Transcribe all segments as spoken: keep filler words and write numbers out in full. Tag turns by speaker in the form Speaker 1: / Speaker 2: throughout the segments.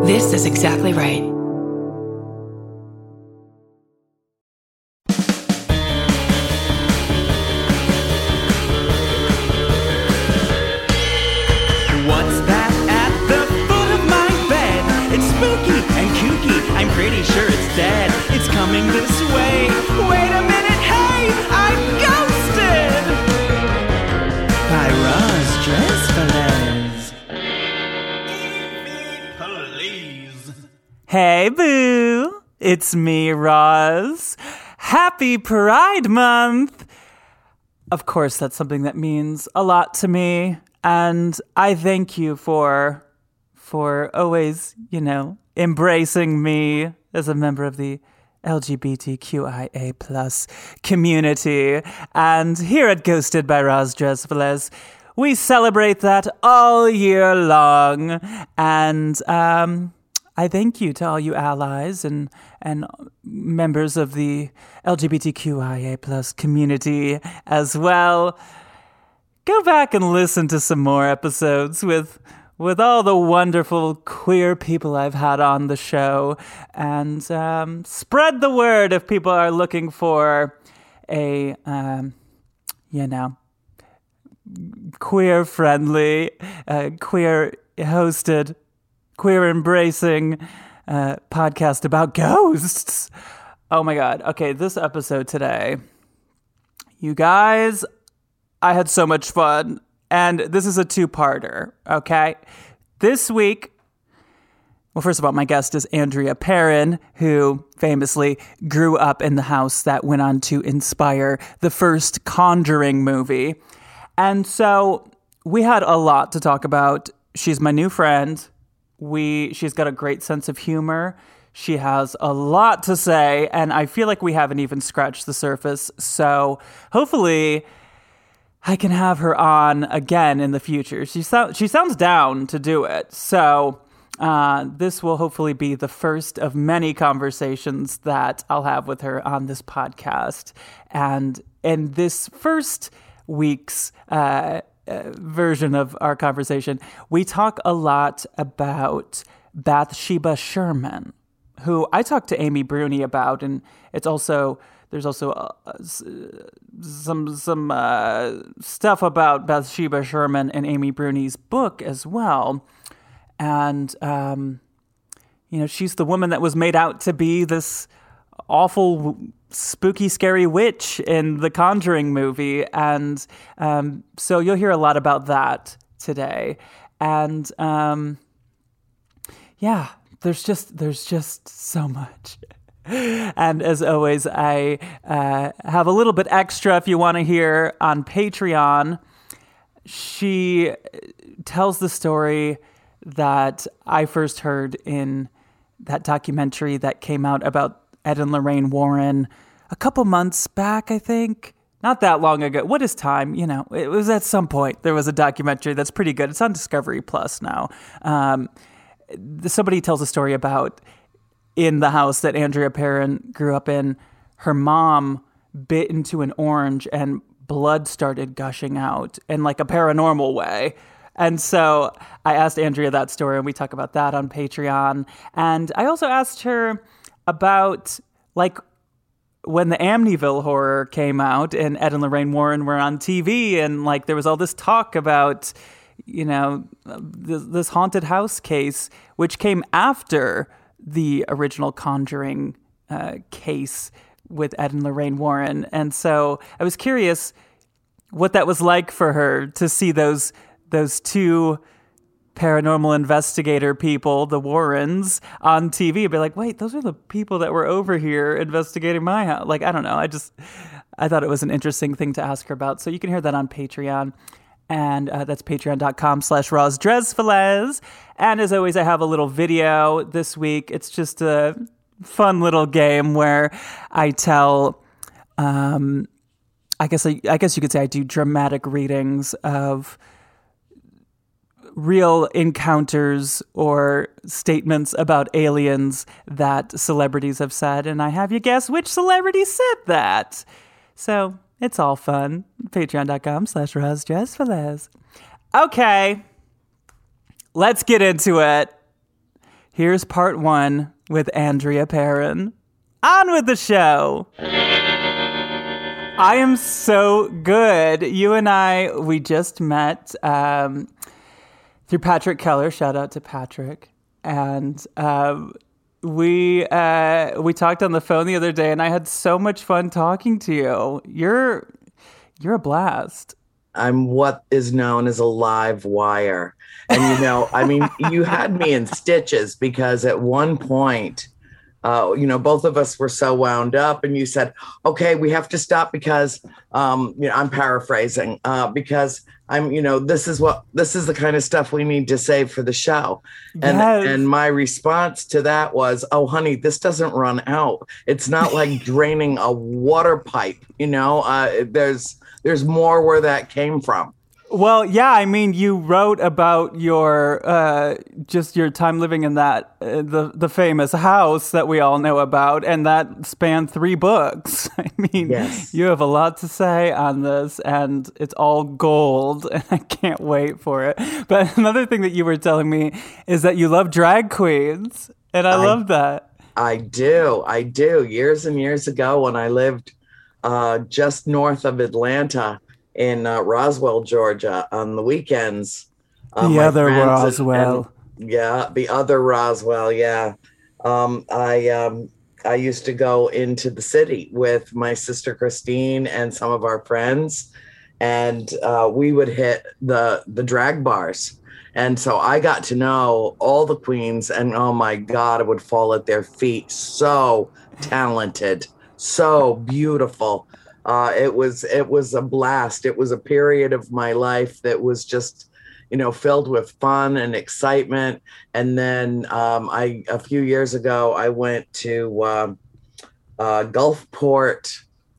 Speaker 1: This is exactly right.
Speaker 2: What's that at the foot of my bed? It's spooky and kooky, I'm pretty sure it's dead. It's coming this way. Wait a minute, hey, I'm ghosted! By Roz Drezfalez. Please. Hey boo, it's me, Roz. Happy Pride Month! Of course, that's something that means a lot to me. And I thank you for, for always, you know, embracing me as a member of the L G B T Q I A plus community. And here at Ghosted by Roz Drezfalez, we celebrate that all year long. And um, I thank you to all you allies and, and members of the L G B T Q I A plus community as well. Go back and listen to some more episodes with with all the wonderful queer people I've had on the show, and um, spread the word if people are looking for a, um, you know, queer-friendly, uh, queer-hosted, queer-embracing uh, podcast about ghosts. Oh my God. Okay, this episode today, you guys, I had so much fun, and this is a two-parter, okay? This week, well, first of all, my guest is Andrea Perron, who famously grew up in the house that went on to inspire the first Conjuring movie. And so we had a lot to talk about. She's my new friend. We, she's got a great sense of humor. She has a lot to say, and I feel like we haven't even scratched the surface. So hopefully I can have her on again in the future. She, so- she sounds down to do it. So uh, this will hopefully be the first of many conversations that I'll have with her on this podcast. And in this first week's uh, uh, version of our conversation, we talk a lot about Bathsheba Sherman, who I talked to Amy Bruni about, and it's also... There's also uh, some some uh, stuff about Bathsheba Sherman in Amy Bruni's book as well. And, um, you know, she's the woman that was made out to be this awful, spooky, scary witch in the Conjuring movie. And um, so you'll hear a lot about that today. And, um, yeah, there's just there's just so much. And as always, I uh, have a little bit extra if you want to hear on Patreon. She tells the story that I first heard in that documentary that came out about Ed and Lorraine Warren a couple months back, I think. Not that long ago. What is time? You know, it was at some point. There was a documentary that's pretty good. It's on Discovery Plus now. Um, somebody tells a story about in the house that Andrea Perron grew up in, her mom bit into an orange and blood started gushing out in like a paranormal way. And so I asked Andrea that story, and we talk about that on Patreon. And I also asked her about like when the Amityville horror came out and Ed and Lorraine Warren were on T V, and like there was all this talk about, you know, this, this haunted house case, which came after the original Conjuring uh, case with Ed and Lorraine Warren. And so I was curious what that was like for her to see those those two paranormal investigator people, the Warrens, on T V. Be like, wait, those are the people that were over here investigating my house. Like, I don't know. I just, I thought it was an interesting thing to ask her about. So you can hear that on Patreon. And uh, that's patreon.com slash Roz Drezfalez. And as always, I have a little video this week. It's just a fun little game where I tell, um, I guess I, I guess you could say I do dramatic readings of real encounters or statements about aliens that celebrities have said. And I have you guess which celebrity said that. So it's all fun. Patreon.com slash Roz Drezfalez. Okay. Let's get into it. Here's part one with Andrea Perron. On with the show. I am so good. You and I, we just met um, through Patrick Keller. Shout out to Patrick. And um, we uh, we talked on the phone the other day, and I had so much fun talking to you. You're you're a blast.
Speaker 1: I'm what is known as a live wire. And, you know, I mean, you had me in stitches because at one point, uh, you know, both of us were so wound up and you said, okay, we have to stop because, um, you know, I'm paraphrasing, uh, because I'm, you know, this is what, this is the kind of stuff we need to save for the show. And,
Speaker 2: Yes.
Speaker 1: and my response to that was, oh, honey, this doesn't run out. It's not like draining a water pipe, you know, uh, there's, there's more where that came from.
Speaker 2: Well, yeah, I mean, you wrote about your uh, just your time living in that uh, the the famous house that we all know about, and that spanned three books. I mean,
Speaker 1: Yes.
Speaker 2: You have a lot to say on this, and it's all gold, and I can't wait for it. But another thing that you were telling me is that you love drag queens, and I, I love that.
Speaker 1: I do, I do. Years and years ago, when I lived uh, just north of Atlanta, in uh, Roswell, Georgia, on the weekends.
Speaker 2: Uh, the other Roswell.
Speaker 1: And, and, yeah, the other Roswell, yeah. Um, I um, I used to go into the city with my sister Christine and some of our friends, and uh, we would hit the the drag bars. And so I got to know all the queens, and oh my God, I would fall at their feet. So talented, so beautiful. Uh, it was it was a blast. It was a period of my life that was just, you know, filled with fun and excitement. And then um, I a few years ago, I went to uh, uh, Gulfport,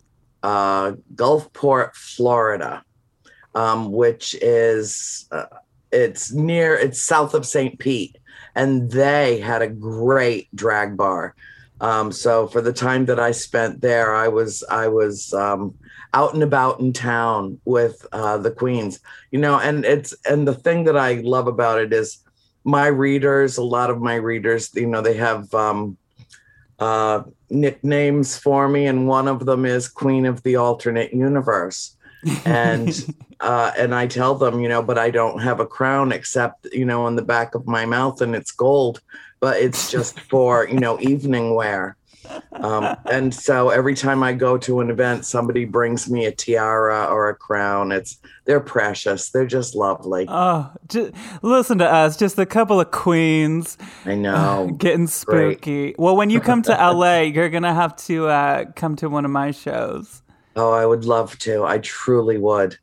Speaker 1: uh, Gulfport, Florida, um, which is uh, it's near it's south of Saint Pete, and they had a great drag bar. Um, so for the time that I spent there, I was I was um, out and about in town with uh, the queens, you know, and it's and the thing that I love about it is my readers, a lot of my readers, you know, they have um, uh, nicknames for me. And one of them is Queen of the Alternate Universe. And uh, and I tell them, you know, but I don't have a crown except, you know, on the back of my mouth, and it's gold. But it's just for, you know, evening wear. Um, and so every time I go to an event, somebody brings me a tiara or a crown. It's they're precious. They're just lovely.
Speaker 2: Oh, just, listen to us, just a couple of queens.
Speaker 1: I know.
Speaker 2: Uh, getting spooky. Great. Well, when you come to L A, you're going to have to uh, come to one of my shows.
Speaker 1: Oh, I would love to. I truly would.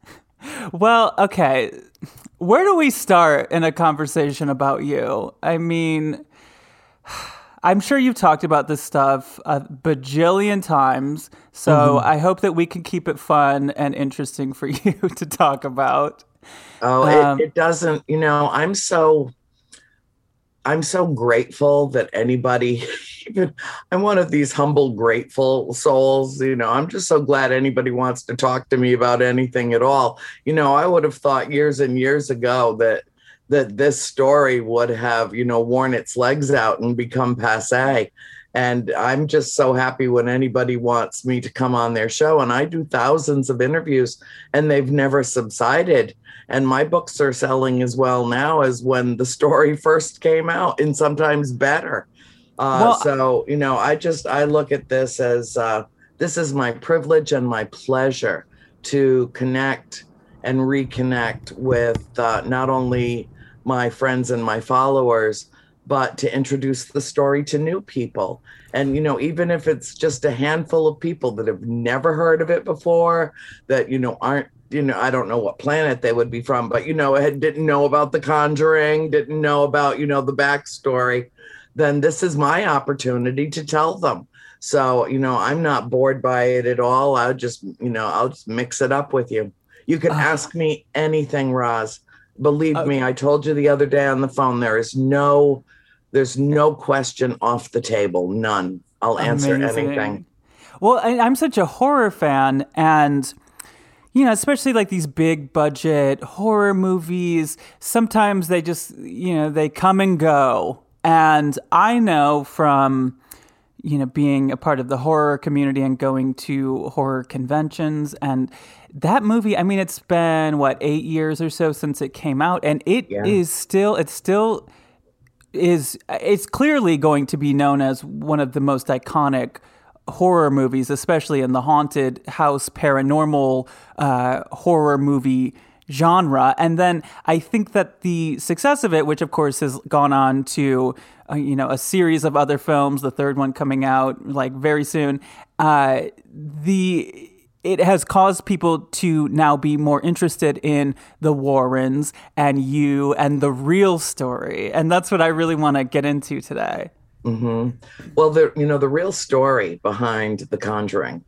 Speaker 2: Well, okay. Where do we start in a conversation about you? I mean, I'm sure you've talked about this stuff a bajillion times, so mm-hmm. I hope that we can keep it fun and interesting for you to talk about.
Speaker 1: Oh, um, it, it doesn't, you know, I'm so, I'm so grateful that anybody, even I'm one of these humble, grateful souls. You know, I'm just so glad anybody wants to talk to me about anything at all. You know, I would have thought years and years ago that that this story would have, you know, worn its legs out and become passé. And I'm just so happy when anybody wants me to come on their show. And I do thousands of interviews, and they've never subsided. And my books are selling as well now as when the story first came out, and sometimes better. Uh, well, so, you know, I just, I look at this as, uh, this is my privilege and my pleasure to connect and reconnect with uh, not only my friends and my followers, but to introduce the story to new people. And, you know, even if it's just a handful of people that have never heard of it before, that, you know, aren't, you know, I don't know what planet they would be from, but, you know, didn't know about The Conjuring, didn't know about, you know, the backstory, then this is my opportunity to tell them. So, you know, I'm not bored by it at all. I'll just, you know, I'll just mix it up with you. You can uh, ask me anything, Roz. Believe okay. me, I told you the other day on the phone, there is no, there's no question off the table. None. I'll answer Amazing. anything.
Speaker 2: Well, I, I'm such a horror fan, and you know, especially like these big budget horror movies, sometimes they just, you know, they come and go. And I know from, you know, being a part of the horror community and going to horror conventions, and that movie, I mean, it's been, what, eight years or so since it came out, and it
Speaker 1: Yeah.
Speaker 2: is still, it's still is, it's clearly going to be known as one of the most iconic horror movies, especially in the haunted house paranormal uh, horror movie genre. And then I think that the success of it, which of course has gone on to, uh, you know, a series of other films, the third one coming out like very soon, uh, the it has caused people to now be more interested in the Warrens and you and the real story. And that's what I really want to get into today.
Speaker 1: Mm-hmm. Well, the you know the real story behind The Conjuring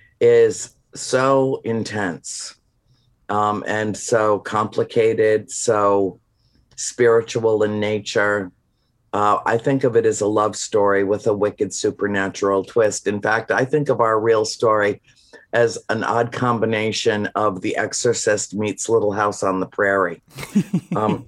Speaker 1: is so intense. Um, and so complicated, so spiritual in nature. Uh, I think of it as a love story with a wicked supernatural twist. In fact, I think of our real story as an odd combination of The Exorcist meets Little House on the Prairie. Um,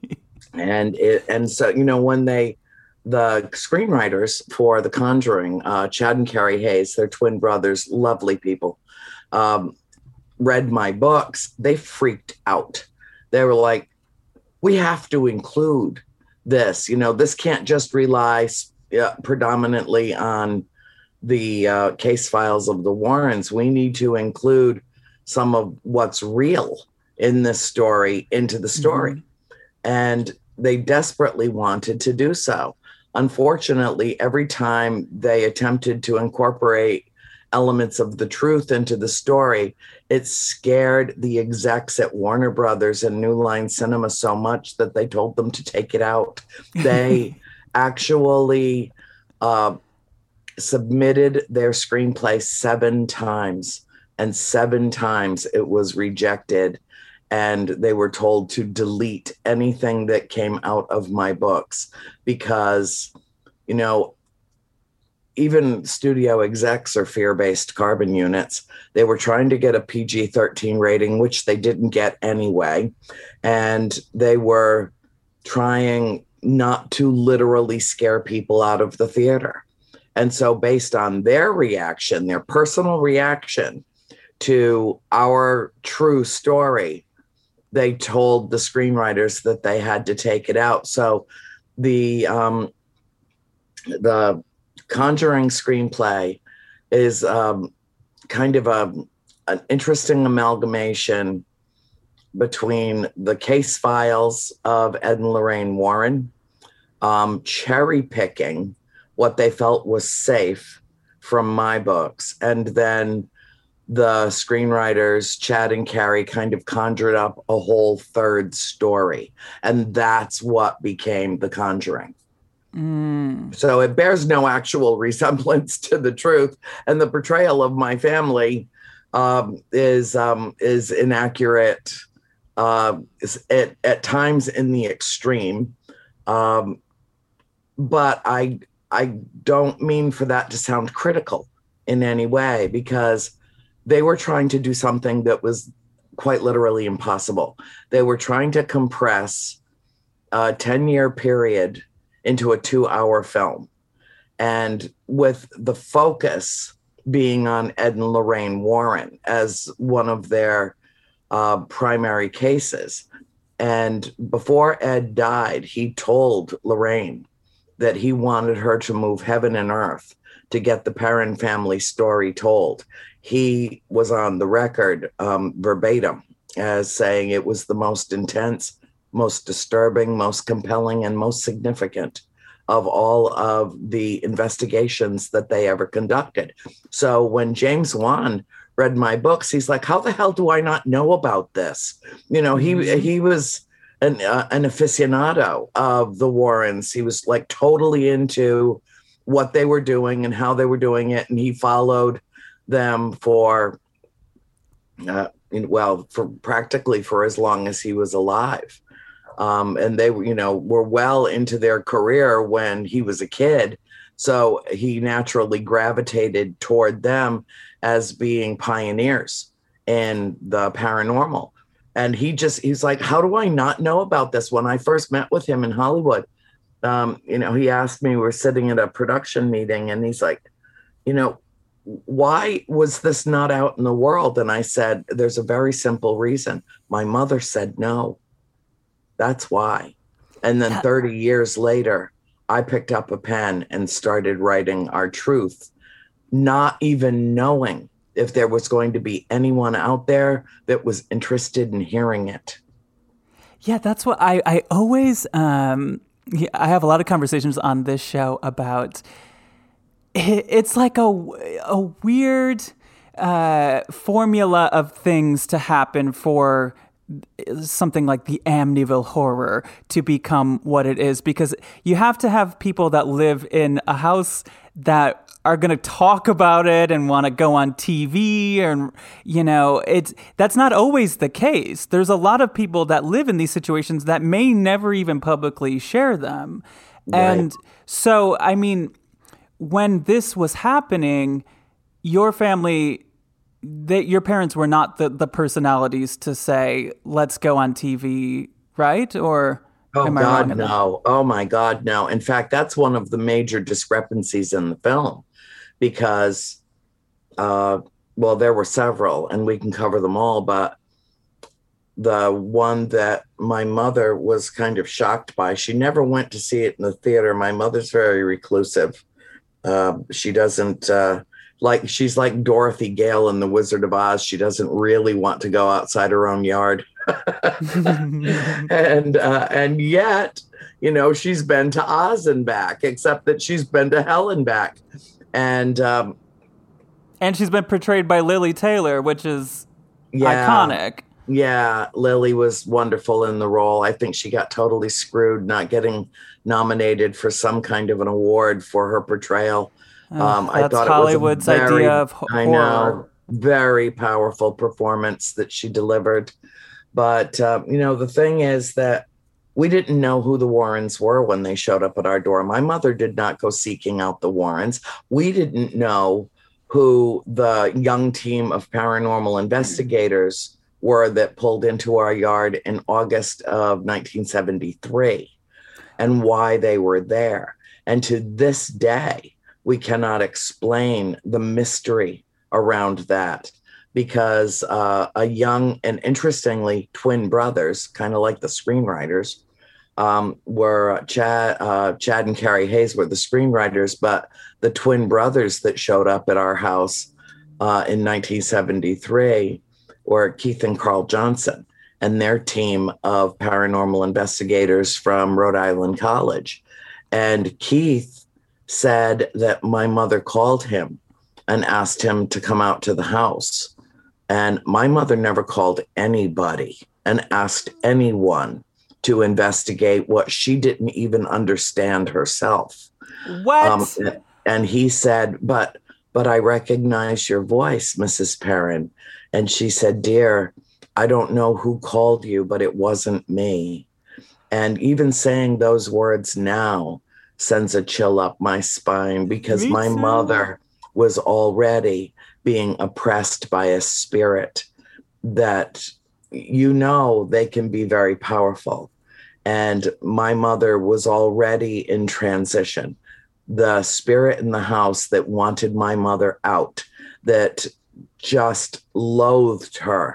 Speaker 1: and it, and so, you know, when they, the screenwriters for The Conjuring, uh, Chad and Carrie Hayes, they're twin brothers, lovely people, um, read my books, they freaked out. They were like, we have to include this. You know, this can't just rely uh, predominantly on the uh, case files of the Warrens. We need to include some of what's real in this story into the story. Mm-hmm. And they desperately wanted to do so. Unfortunately, every time they attempted to incorporate elements of the truth into the story, it scared the execs at Warner Brothers and New Line Cinema so much that they told them to take it out. They actually uh, submitted their screenplay seven times, and seven times it was rejected. And they were told to delete anything that came out of my books because, you know, even studio execs are fear-based carbon units. They were trying to get a P G thirteen rating, which they didn't get anyway. And they were trying not to literally scare people out of the theater. And so based on their reaction, their personal reaction to our true story, they told the screenwriters that they had to take it out. So the um, the Conjuring screenplay is um, kind of a, an interesting amalgamation between the case files of Ed and Lorraine Warren, um, cherry picking what they felt was safe from my books, and then the screenwriters, Chad and Carrie, kind of conjured up a whole third story. And that's what became The Conjuring. Mm. So it bears no actual resemblance to the truth. And the portrayal of my family um, is um, is inaccurate uh, is at, at times in the extreme. Um, but I I don't mean for that to sound critical in any way, because they were trying to do something that was quite literally impossible. They were trying to compress a ten-year period into a two-hour film. And with the focus being on Ed and Lorraine Warren as one of their uh, primary cases. And before Ed died, he told Lorraine that he wanted her to move heaven and earth to get the Perron family story told. He was on the record um, verbatim as saying it was the most intense, most disturbing, most compelling, and most significant of all of the investigations that they ever conducted. So when James Wan read my books, he's like, how the hell do I not know about this? You know, he mm-hmm. he was an, uh, an aficionado of the Warrens. He was like totally into what they were doing and how they were doing it. And he followed them for, uh, well, for practically for as long as he was alive. Um, and they, you know, were well into their career when he was a kid. So he naturally gravitated toward them as being pioneers in the paranormal. And he just, he's like, how do I not know about this? When I first met with him in Hollywood, um, you know, he asked me, we're sitting at a production meeting, and he's like, you know, why was this not out in the world? And I said, there's a very simple reason. My mother said no. That's why. And then
Speaker 2: Yeah.
Speaker 1: thirty years later, I picked up a pen and started writing Our Truth, not even knowing if there was going to be anyone out there that was interested in hearing it.
Speaker 2: Yeah, that's what I, I always, um, yeah, I have a lot of conversations on this show about, it, it's like a, a weird uh, formula of things to happen for something like the Amityville Horror to become what it is, because you have to have people that live in a house that are going to talk about it and want to go on T V, and you know, it's that's not always the case. There's a lot of people that live in these situations that may never even publicly share them. Right. And so, I mean, when this was happening, your family, that your parents were not the, the personalities to say, let's go on T V, right? Or
Speaker 1: oh
Speaker 2: am I
Speaker 1: God,
Speaker 2: wrong?
Speaker 1: no. Oh my God, no. In fact, that's one of the major discrepancies in the film, because, uh, well, there were several, and we can cover them all, but the one that my mother was kind of shocked by, she never went to see it in the theater. My mother's very reclusive. Uh, she doesn't, uh, like, she's like Dorothy Gale in The Wizard of Oz. She doesn't really want to go outside her own yard. and uh, and yet, you know, she's been to Oz and back, except that she's been to hell and back. And um,
Speaker 2: and she's been portrayed by Lily Taylor, which is
Speaker 1: yeah,
Speaker 2: iconic.
Speaker 1: Yeah, Lily was wonderful in the role. I think she got totally screwed not getting nominated for some kind of an award for her portrayal. Um,
Speaker 2: uh,
Speaker 1: I
Speaker 2: that's
Speaker 1: thought
Speaker 2: Hollywood's
Speaker 1: it was a very,
Speaker 2: idea of horror.
Speaker 1: I know, very powerful performance that she delivered. But, uh, you know, the thing is that we didn't know who the Warrens were when they showed up at our door. My mother did not go seeking out the Warrens. We didn't know who the young team of paranormal investigators were that pulled into our yard in August of nineteen seventy-three and why they were there. And to this day, we cannot explain the mystery around that, because uh, a young and interestingly twin brothers, kind of like the screenwriters, um, were Chad, uh, Chad and Carrie Hayes were the screenwriters, but the twin brothers that showed up at our house uh, in nineteen seventy-three were Keith and Carl Johnson and their team of paranormal investigators from Rhode Island College. And Keith said that my mother called him and asked him to come out to the house. And my mother never called anybody and asked anyone to investigate what she didn't even understand herself.
Speaker 2: What?
Speaker 1: Um, and he said, but, but I recognize your voice, Missus Perrin. And she said, dear, I don't know who called you, but it wasn't me. And even saying those words now sends a chill up my spine, because
Speaker 2: Me
Speaker 1: my
Speaker 2: too.
Speaker 1: mother was already being oppressed by a spirit that, you know, they can be very powerful. And my mother was already in transition. The spirit in the house that wanted my mother out, that just loathed her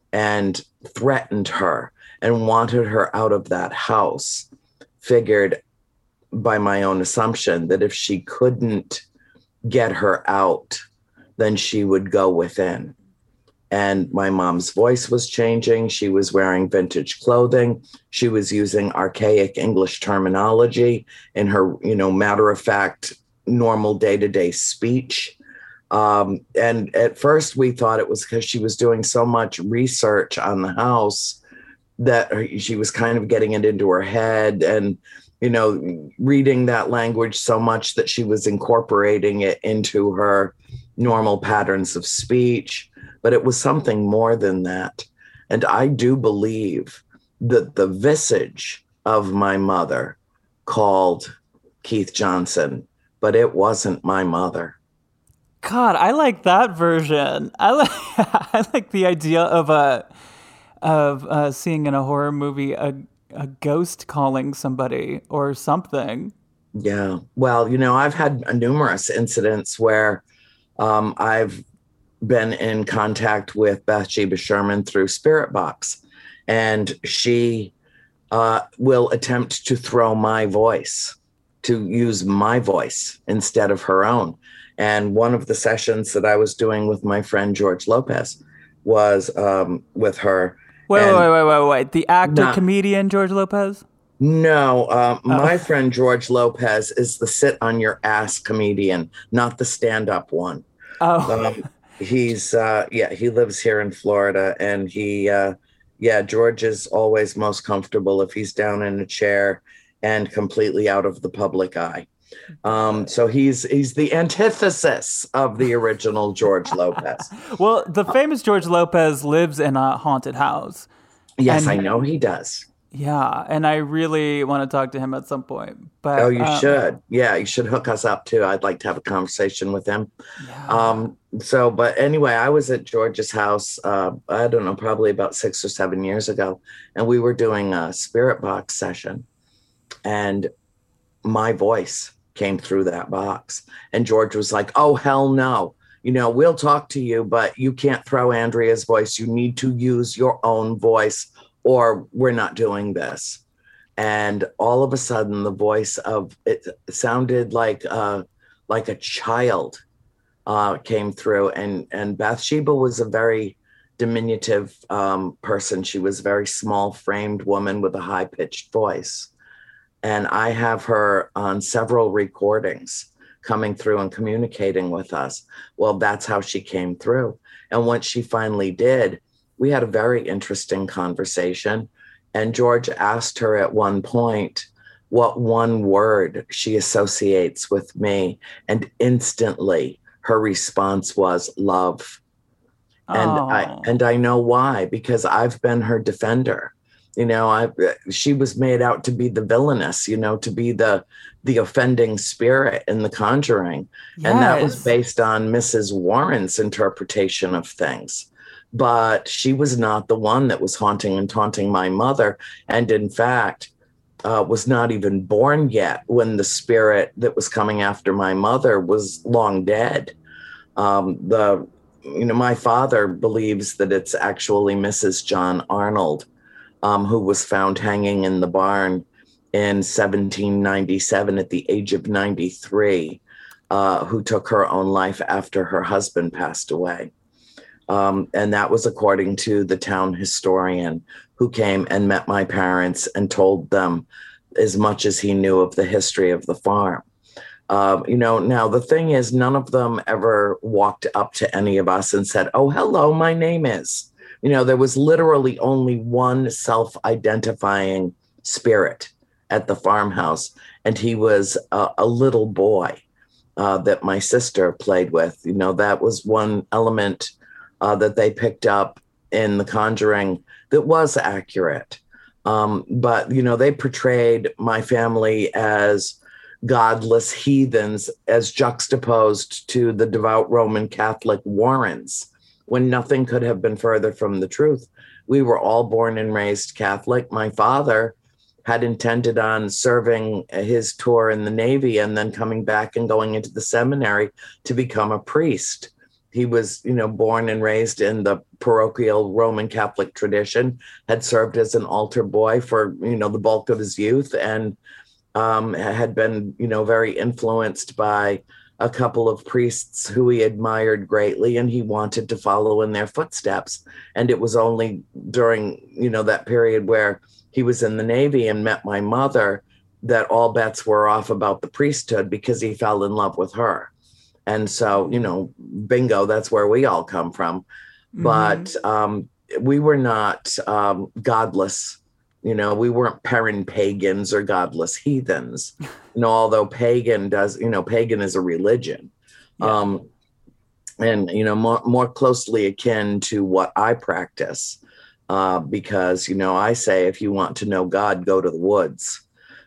Speaker 1: and threatened her and wanted her out of that house, figured, by my own assumption, that if she couldn't get her out, then she would go within. And my mom's voice was changing. She was wearing vintage clothing. She was using archaic English terminology in her, you know, matter-of-fact, normal day-to-day speech. Um, and at first we thought it was because she was doing so much research on the house that she was kind of getting it into her head and, you know, reading that language so much that she was incorporating it into her normal patterns of speech. But it was something more than that. And I do believe that the visage of my mother called Keith Johnson, but it wasn't my mother.
Speaker 2: God, I like that version. I like I like the idea of a of uh, seeing in a horror movie a a ghost calling somebody or something.
Speaker 1: Yeah. Well, you know, I've had numerous incidents where um, I've been in contact with Bathsheba Sherman through Spirit Box, and she uh, will attempt to throw my voice, to use my voice instead of her own. And one of the sessions that I was doing with my friend George Lopez was um, with her.
Speaker 2: Wait,
Speaker 1: and
Speaker 2: wait, wait, wait, wait. The actor,
Speaker 1: not,
Speaker 2: comedian George Lopez?
Speaker 1: No, uh,
Speaker 2: Oh.
Speaker 1: my friend George Lopez is the sit on your ass comedian, not the stand up one.
Speaker 2: Oh.
Speaker 1: Um, he's, uh, yeah, he lives here in Florida, and he, uh, yeah, George is always most comfortable if he's down in a chair and completely out of the public eye. Um, so he's he's the antithesis of the original George Lopez.
Speaker 2: Well, the famous George Lopez lives in a haunted house.
Speaker 1: Yes,
Speaker 2: And-
Speaker 1: I know he does.
Speaker 2: Yeah, and I really want to talk to him at some point. But
Speaker 1: Oh, you
Speaker 2: um,
Speaker 1: should. Yeah, you should hook us up too. I'd like to have a conversation with him.
Speaker 2: Yeah.
Speaker 1: Um, so, but anyway, I was at George's house, uh, I don't know, probably about six or seven years ago, and we were doing a spirit box session, and my voice came through that box. And George was like, oh, hell no. You know, we'll talk to you, but you can't throw Andrea's voice. You need to use your own voice, or we're not doing this. And all of a sudden, the voice of it sounded like uh, like a child uh, came through. And and Bathsheba was a very diminutive um, person. She was a very small framed woman with a high pitched voice. And I have her on several recordings coming through and communicating with us. Well, that's how she came through. And once she finally did, we had a very interesting conversation. And George asked her at one point what one word she associates with me. And instantly her response was love.
Speaker 2: Oh.
Speaker 1: And I and I know why, because I've been her defender. You know, I she was made out to be the villainess, you know, to be the the offending spirit in The Conjuring.
Speaker 2: Yes.
Speaker 1: And that was based on Missus Warren's interpretation of things. But she was not the one that was haunting and taunting my mother. And in fact, uh, was not even born yet when the spirit that was coming after my mother was long dead. Um, the, you know, my father believes that it's actually Missus John Arnold, um, who was found hanging in the barn in seventeen ninety-seven at the age of ninety-three, uh, who took her own life after her husband passed away. Um, and that was according to the town historian, who came and met my parents and told them as much as he knew of the history of the farm. Uh, you know, now the thing is, none of them ever walked up to any of us and said, oh, hello, my name is. You know, there was literally only one self-identifying spirit at the farmhouse, and he was a, a little boy uh, that my sister played with. You know, that was one element uh, that they picked up in The Conjuring that was accurate. Um, but, you know, they portrayed my family as godless heathens, as juxtaposed to the devout Roman Catholic Warrens, when nothing could have been further from the truth. We were all born and raised Catholic. My father had intended on serving his tour in the Navy and then coming back and going into the seminary to become a priest. He was, you know, born and raised in the parochial Roman Catholic tradition, had served as an altar boy for, you know, the bulk of his youth, and um, had been, you know, very influenced by a couple of priests who he admired greatly, and he wanted to follow in their footsteps. And it was only during, you know, that period where he was in the Navy and met my mother that all bets were off about the priesthood, because he fell in love with her. And so, you know, bingo, that's where we all come from. Mm-hmm. But um, we were not um, godless. You know, we weren't Perrin pagans or godless heathens. You know, although pagan does, you know, pagan is a religion. Yeah. Um, and, you know, more, more closely akin to what I practice. Uh, because, you know, I say, if you want to know God, go to the woods.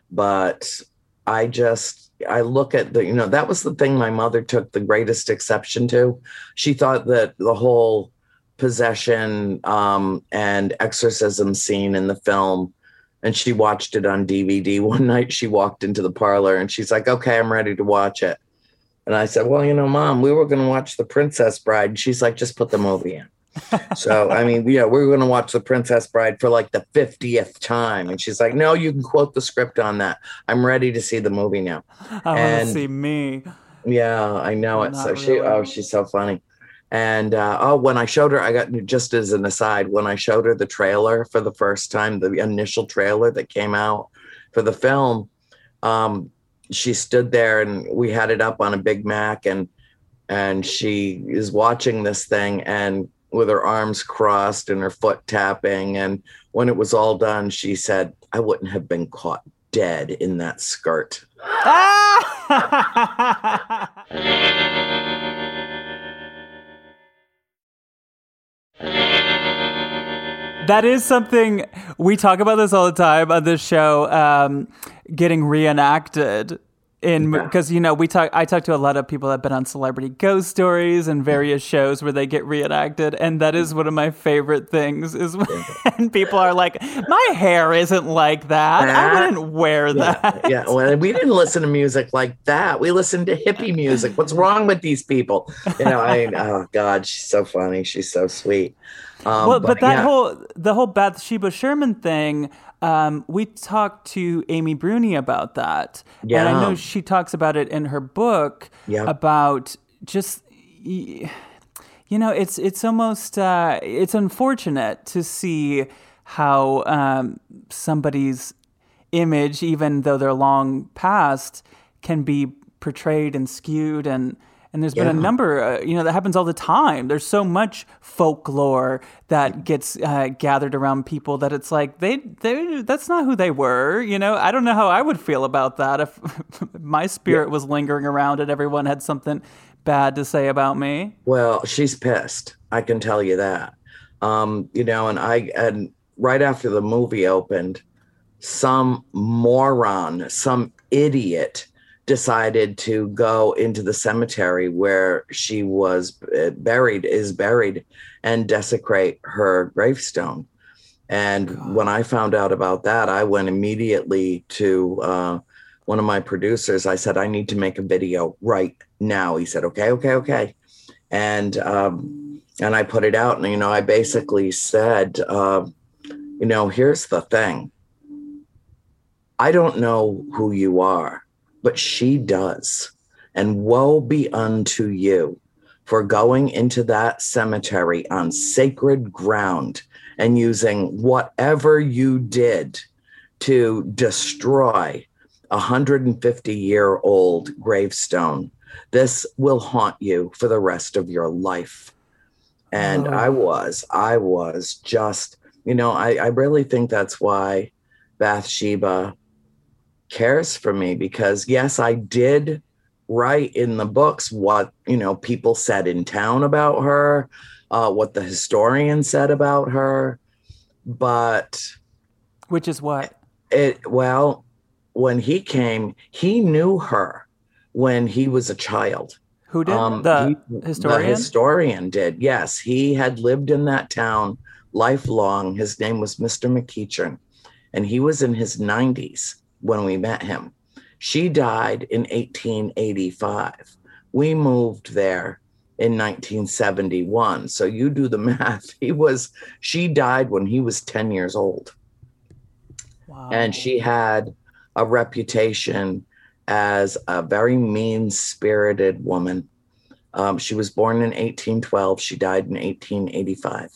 Speaker 1: But I just, I look at the, you know, that was the thing my mother took the greatest exception to. She thought that the whole possession um, and exorcism scene in the film, and she watched it on D V D. One night she walked into the parlor and she's like, okay, I'm ready to watch it. And I said, well, you know, Mom, we were going to watch The Princess Bride. And she's like, just put the movie in. So, I mean, yeah, we were going to watch The Princess Bride for like the fiftieth time. And she's like, no, you can quote the script on that. I'm ready to see the movie now.
Speaker 2: I want to see me.
Speaker 1: Yeah, I know it.
Speaker 2: Not
Speaker 1: So she,
Speaker 2: really.
Speaker 1: oh, she's so funny. And uh, oh, when I showed her, I got, just as an aside, when I showed her the trailer for the first time, the initial trailer that came out for the film, um, she stood there and we had it up on a Big Mac, and and she is watching this thing and with her arms crossed and her foot tapping. And when it was all done, she said, I wouldn't have been caught dead in that skirt.
Speaker 2: That is something we talk about this all the time on this show, um, getting reenacted. In because you know we talk, I talk to a lot of people that have been on Celebrity Ghost Stories and various shows where they get reenacted, and that is one of my favorite things. Is when people are like, "My hair isn't like that. I wouldn't wear that."
Speaker 1: Yeah, yeah. Well, we didn't listen to music like that. We listened to hippie music. What's wrong with these people? You know, I oh God, she's so funny. She's so sweet. Um,
Speaker 2: well, but, but that
Speaker 1: yeah.
Speaker 2: whole the whole Bathsheba Sherman thing. Um, we talked to Amy Bruni about that.
Speaker 1: Yeah.
Speaker 2: And I know she talks about it in her book
Speaker 1: yeah.
Speaker 2: about just, you know, it's it's almost, uh, it's unfortunate to see how um, somebody's image, even though they're long past, can be portrayed and skewed. And And there's been
Speaker 1: yeah.
Speaker 2: a number, uh, you know, that happens all the time. There's so much folklore that gets uh, gathered around people that it's like, they, they, that's not who they were. You know, I don't know how I would feel about that if my spirit yeah. was lingering around and everyone had something bad to say about me.
Speaker 1: Well, she's pissed. I can tell you that. Um, you know, and I, and right after the movie opened, some moron, some idiot decided to go into the cemetery where she was buried, is buried, and desecrate her gravestone. And God. When I found out about that, I went immediately to uh, one of my producers. I said, I need to make a video right now. He said, okay, okay, okay. And, um, and I put it out, and, you know, I basically said, uh, you know, here's the thing. I don't know who you are, but she does. And woe be unto you for going into that cemetery on sacred ground and using whatever you did to destroy a one hundred fifty year old gravestone. This will haunt you for the rest of your life. And oh. I was, I was just, you know, I, I really think that's why Bathsheba cares for me, because yes, I did write in the books what, you know, people said in town about her, uh, what the historian said about her, but
Speaker 2: which is what
Speaker 1: it, well, when he came, he knew her when he was a child.
Speaker 2: Who did? Um, the he, historian?
Speaker 1: The historian did. Yes. He had lived in that town lifelong. His name was Mister McEachern, and he was in his nineties when we met him. She died in eighteen eighty-five. We moved there in nineteen seventy-one. So you do the math. He was, she died when he was ten years old.
Speaker 2: Wow.
Speaker 1: And she had a reputation as a very mean-spirited woman. Um, she was born in eighteen twelve. She died in eighteen eighty-five.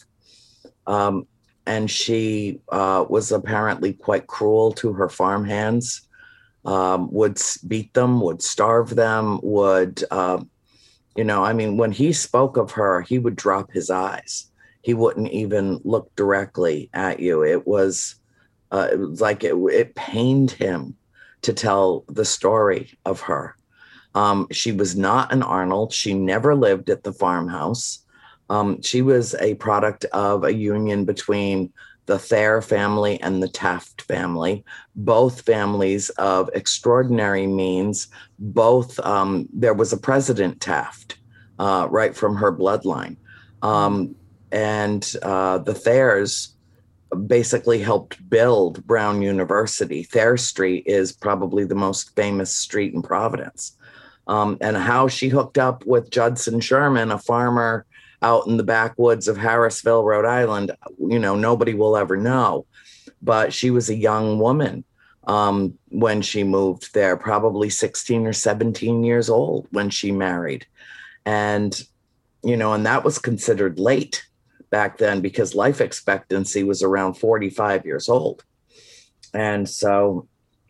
Speaker 1: Um, And she uh, was apparently quite cruel to her farmhands, um, would beat them, would starve them, would, uh, you know, I mean, when he spoke of her, he would drop his eyes. He wouldn't even look directly at you. It was, uh, it was like it, it pained him to tell the story of her. Um, she was not an Arnold. She never lived at the farmhouse. Um, she was a product of a union between the Thayer family and the Taft family, both families of extraordinary means. Both, um, there was a President Taft uh, right from her bloodline. Um, and uh, the Thayers basically helped build Brown University. Thayer Street is probably the most famous street in Providence. Um, and how she hooked up with Judson Sherman, a farmer out in the backwoods of Harrisville, Rhode Island, you know, nobody will ever know. But she was a young woman um, when she moved there, probably sixteen or seventeen years old when she married. And, you know, and that was considered late back then because life expectancy was around forty-five years old. And so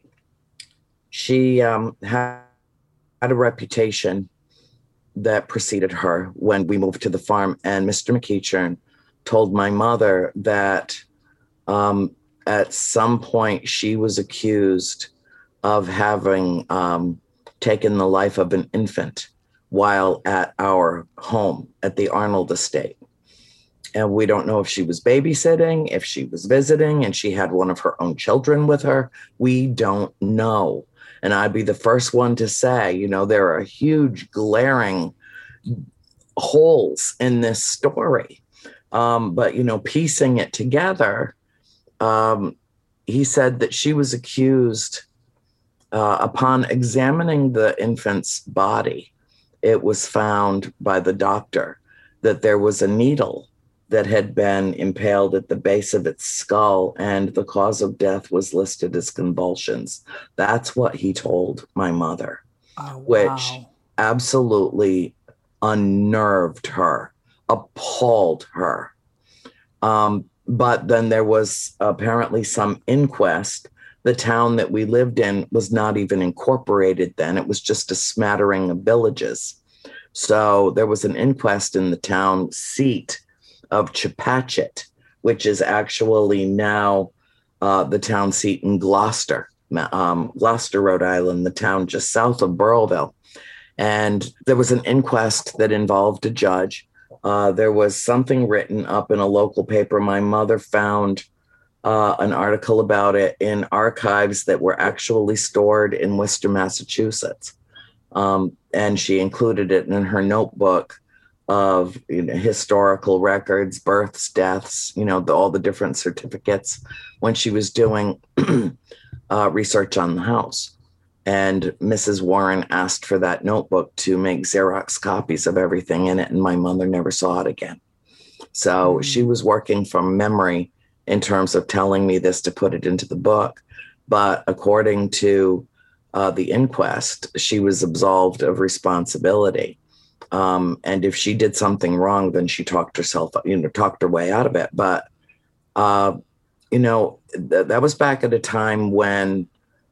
Speaker 1: she um, had had a reputation that preceded her when we moved to the farm. And Mister McEachern told my mother that um, at some point she was accused of having um, taken the life of an infant while at our home at the Arnold estate. And we don't know if she was babysitting, if she was visiting, and she had one of her own children with her. We don't know. And I'd be the first one to say, you know, there are huge glaring holes in this story. Um, but, you know, piecing it together, um, he said that she was accused uh, upon examining the infant's body. It was found by the doctor that there was a needle that had been impaled at the base of its skull, and the cause of death was listed as convulsions. That's what he told my mother, oh, wow. Which absolutely unnerved her, appalled her. Um, but then there was apparently some inquest. The town that we lived in was not even incorporated then. It was just a smattering of villages. So there was an inquest in the town seat of Chepachet, which is actually now uh, the town seat in Gloucester, um, Gloucester, Rhode Island, the town just south of Burrillville. And there was an inquest that involved a judge. Uh, there was something written up in a local paper. My mother found uh, an article about it in archives that were actually stored in Worcester, Massachusetts. Um, and she included it in her notebook of, you know, historical records, births, deaths, you know, the, all the different certificates when she was doing uh, research on the house. And Missus Warren asked for that notebook to make Xerox copies of everything in it, and my mother never saw it again. So mm-hmm. she was working from memory in terms of telling me this to put it into the book. But according to uh, the inquest, she was absolved of responsibility. Um, and if she did something wrong, then she talked herself, you know, talked her way out of it. But, uh, you know, th- that was back at a time when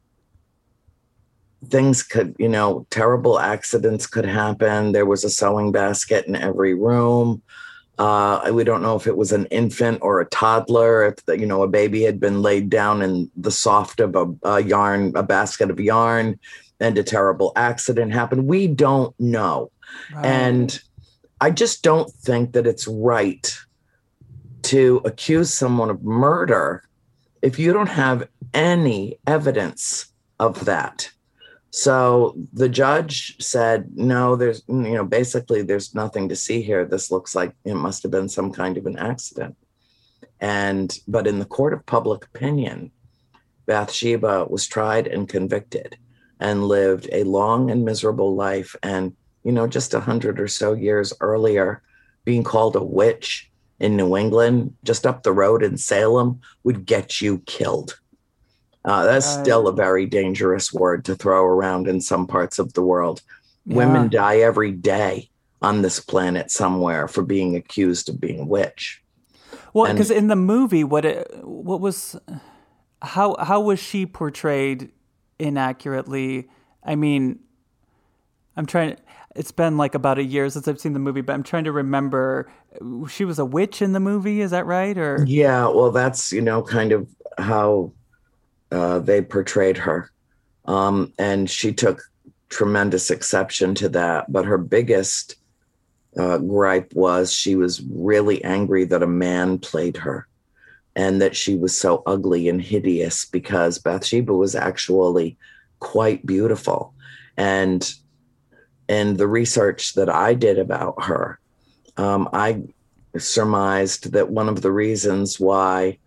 Speaker 1: things could, you know, terrible accidents could happen. There was a sewing basket in every room. Uh, we don't know if it was an infant or a toddler, if the, you know, a baby had been laid down in the soft of a, a yarn, a basket of yarn, and a terrible accident happened. We don't know. Right. And I just don't think that it's right to accuse someone of murder if you don't have any evidence of that. So the judge said, no, there's, you know, basically there's nothing to see here. This looks like it must have been some kind of an accident. And, but in the court of public opinion, Bathsheba was tried and convicted and lived a long and miserable life. And, you know, just a hundred or so years earlier, being called a witch in New England, just up the road in Salem, would get you killed. Uh, that's uh, still a very dangerous word to throw around in some parts of the world. Yeah. Women die every day on this planet somewhere for being accused of being a witch.
Speaker 2: Well, because in the movie, what it, what was, how how was she portrayed inaccurately? I mean, I'm trying to, it's been like about a year since I've seen the movie, but I'm trying to remember. She was a witch in the movie, is that right? Or
Speaker 1: yeah, well, that's, you know, kind of how uh, they portrayed her. Um, and she took tremendous exception to that. But her biggest uh, gripe was she was really angry that a man played her and that she was so ugly and hideous, because Bathsheba was actually quite beautiful. And in the research that I did about her, um, I surmised that one of the reasons why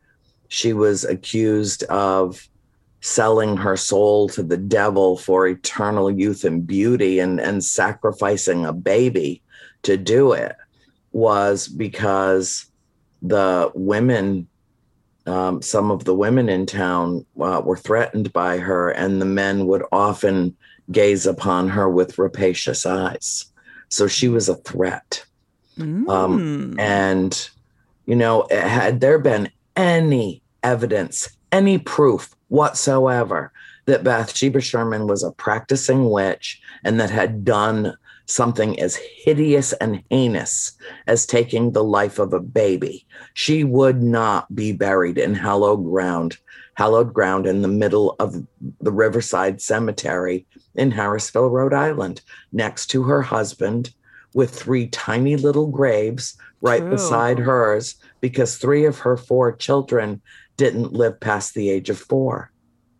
Speaker 1: She was accused of selling her soul to the devil for eternal youth and beauty, and, and sacrificing a baby to do it, was because the women, um, some of the women in town uh, were threatened by her, and the men would often gaze upon her with rapacious eyes. So she was a threat. Mm. Um, and, you know, had there been any evidence, any proof whatsoever that Bathsheba Sherman was a practicing witch and that had done something as hideous and heinous as taking the life of a baby, she would not be buried in hallowed ground, hallowed ground in the middle of the Riverside Cemetery in Harrisville, Rhode Island, next to her husband, with three tiny little graves right True. Beside hers, because three of her four children didn't live past the age of four.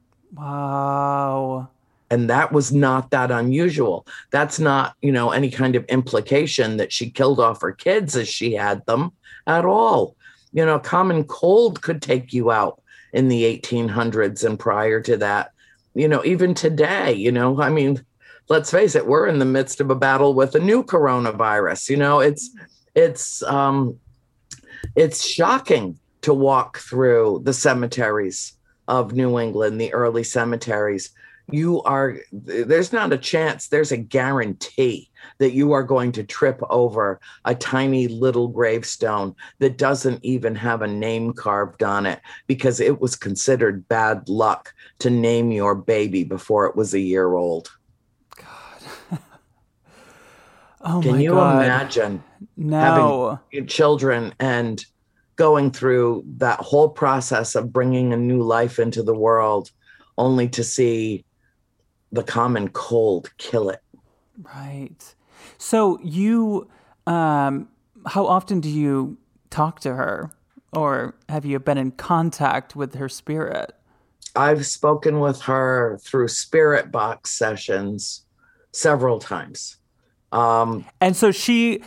Speaker 2: Wow.
Speaker 1: And that was not that unusual. That's not, you know, any kind of implication that she killed off her kids as she had them at all. You know, common cold could take you out in the eighteen hundreds and prior to that. You know, even today, you know, I mean, let's face it, we're in the midst of a battle with a new coronavirus. You know, it's, it's, um, it's shocking to walk through the cemeteries of New England, the early cemeteries. You are, there's not a chance, there's a guarantee that you are going to trip over a tiny little gravestone that doesn't even have a name carved on it, because it was considered bad luck to name your baby before it was a year old.
Speaker 2: God. Oh
Speaker 1: Can
Speaker 2: my
Speaker 1: you
Speaker 2: God.
Speaker 1: imagine
Speaker 2: no.
Speaker 1: having children and going through that whole process of bringing a new life into the world only to see the common cold kill it?
Speaker 2: Right. So you, um, how often do you talk to her, or have you been in contact with her spirit?
Speaker 1: I've spoken with her through spirit box sessions several times. Um,
Speaker 2: and so she,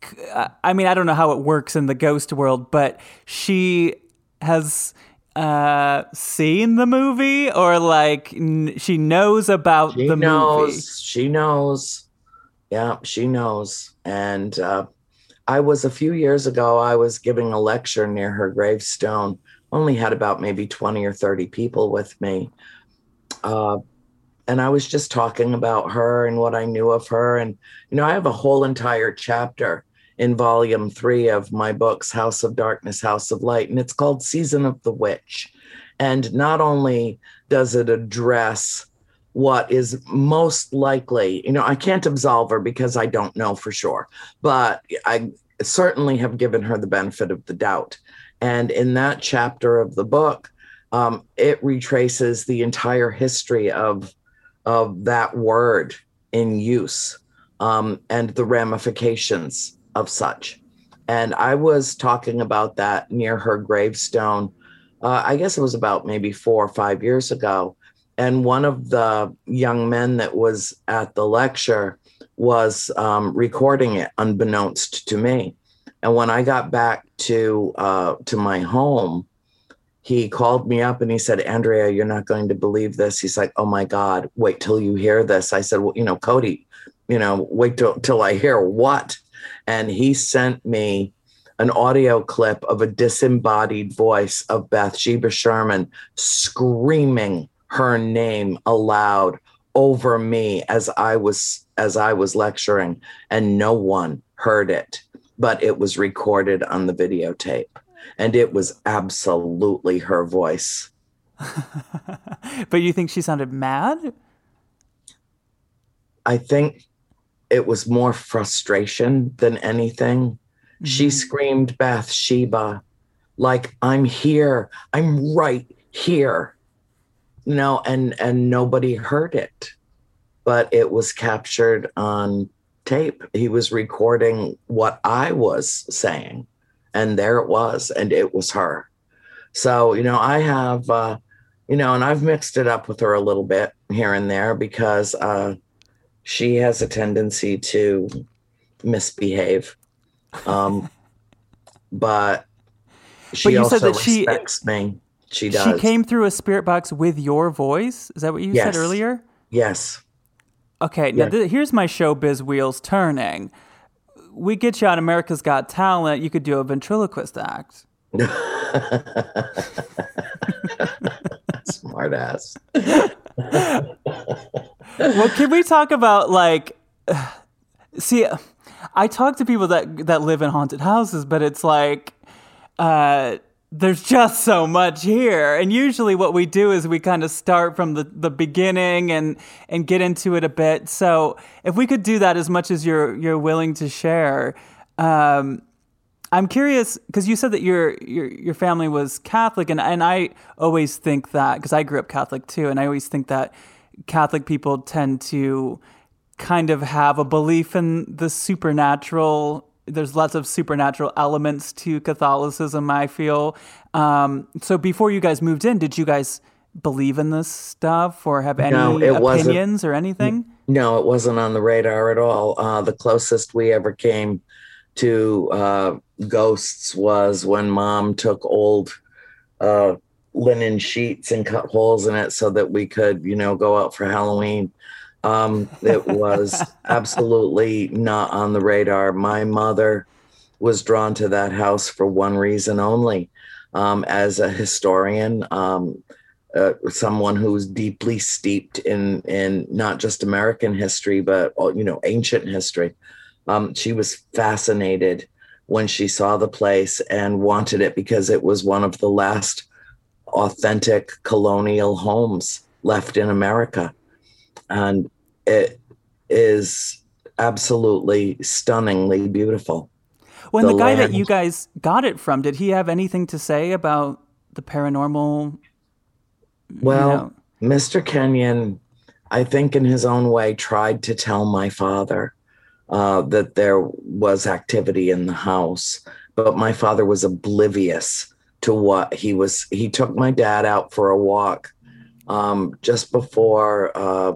Speaker 2: I mean, I don't know how it works in the ghost world, but she has uh, seen the movie, or like n- she knows about
Speaker 1: she
Speaker 2: the
Speaker 1: knows,
Speaker 2: movie.
Speaker 1: She knows. Yeah, she knows. And uh, I was a few years ago, I was giving a lecture near her gravestone. Only had about maybe twenty or thirty people with me. Uh, and I was just talking about her and what I knew of her. And, you know, I have a whole entire chapter in volume three of my books, House of Darkness, House of Light, and it's called Season of the Witch. And not only does it address what is most likely, you know, I can't absolve her because I don't know for sure, but I certainly have given her the benefit of the doubt. And in that chapter of the book, um, it retraces the entire history of, of that word in use, um, and the ramifications of such. And I was talking about that near her gravestone. Uh, I guess it was about maybe four or five years ago. And one of the young men that was at the lecture was um, recording it unbeknownst to me. And when I got back to uh, to my home, he called me up and he said, "Andrea, you're not going to believe this." He's like, "Oh my God, wait till you hear this." I said, "Well, you know, Cody, you know, wait till, till I hear what?" And he sent me an audio clip of a disembodied voice of Bathsheba Sherman screaming her name aloud over me as I was as I was lecturing, and no one heard it, but it was recorded on the videotape, and it was absolutely her voice.
Speaker 2: But you think she sounded mad?
Speaker 1: I think it was more frustration than anything. Mm-hmm. She screamed Bathsheba, like, "I'm here, I'm right here." You know, and and nobody heard it, but it was captured on tape. He was recording what I was saying, and there it was, and it was her. So, you know, I have, uh, you know, and I've mixed it up with her a little bit here and there because uh, she has a tendency to misbehave, um, but she
Speaker 2: but you
Speaker 1: also
Speaker 2: said that
Speaker 1: respects
Speaker 2: she,
Speaker 1: me. She
Speaker 2: She
Speaker 1: does.
Speaker 2: came through a spirit box with your voice? Is that what you
Speaker 1: Yes.
Speaker 2: said earlier?
Speaker 1: Yes.
Speaker 2: Okay, now th- here's my showbiz wheels turning. We get you on America's Got Talent. You could do a ventriloquist act.
Speaker 1: Smart ass.
Speaker 2: Well, can we talk about like, see, I talk to people that that live in haunted houses, but it's like, uh, there's just so much here. And usually what we do is we kind of start from the, the beginning and, and get into it a bit. So if we could do that as much as you're you're willing to share, um, I'm curious because you said that your your your family was Catholic, and and I always think that because I grew up Catholic too, and I always think that Catholic people tend to kind of have a belief in the supernatural. There's lots of supernatural elements to Catholicism, I feel. Um, so before you guys moved in, did you guys believe in this stuff or have any
Speaker 1: No, it wasn't.
Speaker 2: opinions or anything?
Speaker 1: No, it wasn't on the radar at all. Uh, the closest we ever came to uh, ghosts was when Mom took old uh, linen sheets and cut holes in it so that we could, you know, go out for Halloween. Um, it was absolutely not on the radar. My mother was drawn to that house for one reason only. Um, as a historian, um, uh, someone who's deeply steeped in, in not just American history, but, you know, ancient history. Um, she was fascinated when she saw the place and wanted it because it was one of the last authentic colonial homes left in America. And it is absolutely stunningly beautiful.
Speaker 2: When the,
Speaker 1: The
Speaker 2: guy
Speaker 1: land-
Speaker 2: that you guys got it from, did he have anything to say about the paranormal?
Speaker 1: Well,
Speaker 2: you know?
Speaker 1: Mister Kenyon, I think in his own way, tried to tell my father uh, that there was activity in the house, but my father was oblivious to what he was. He took my dad out for a walk um, just before uh,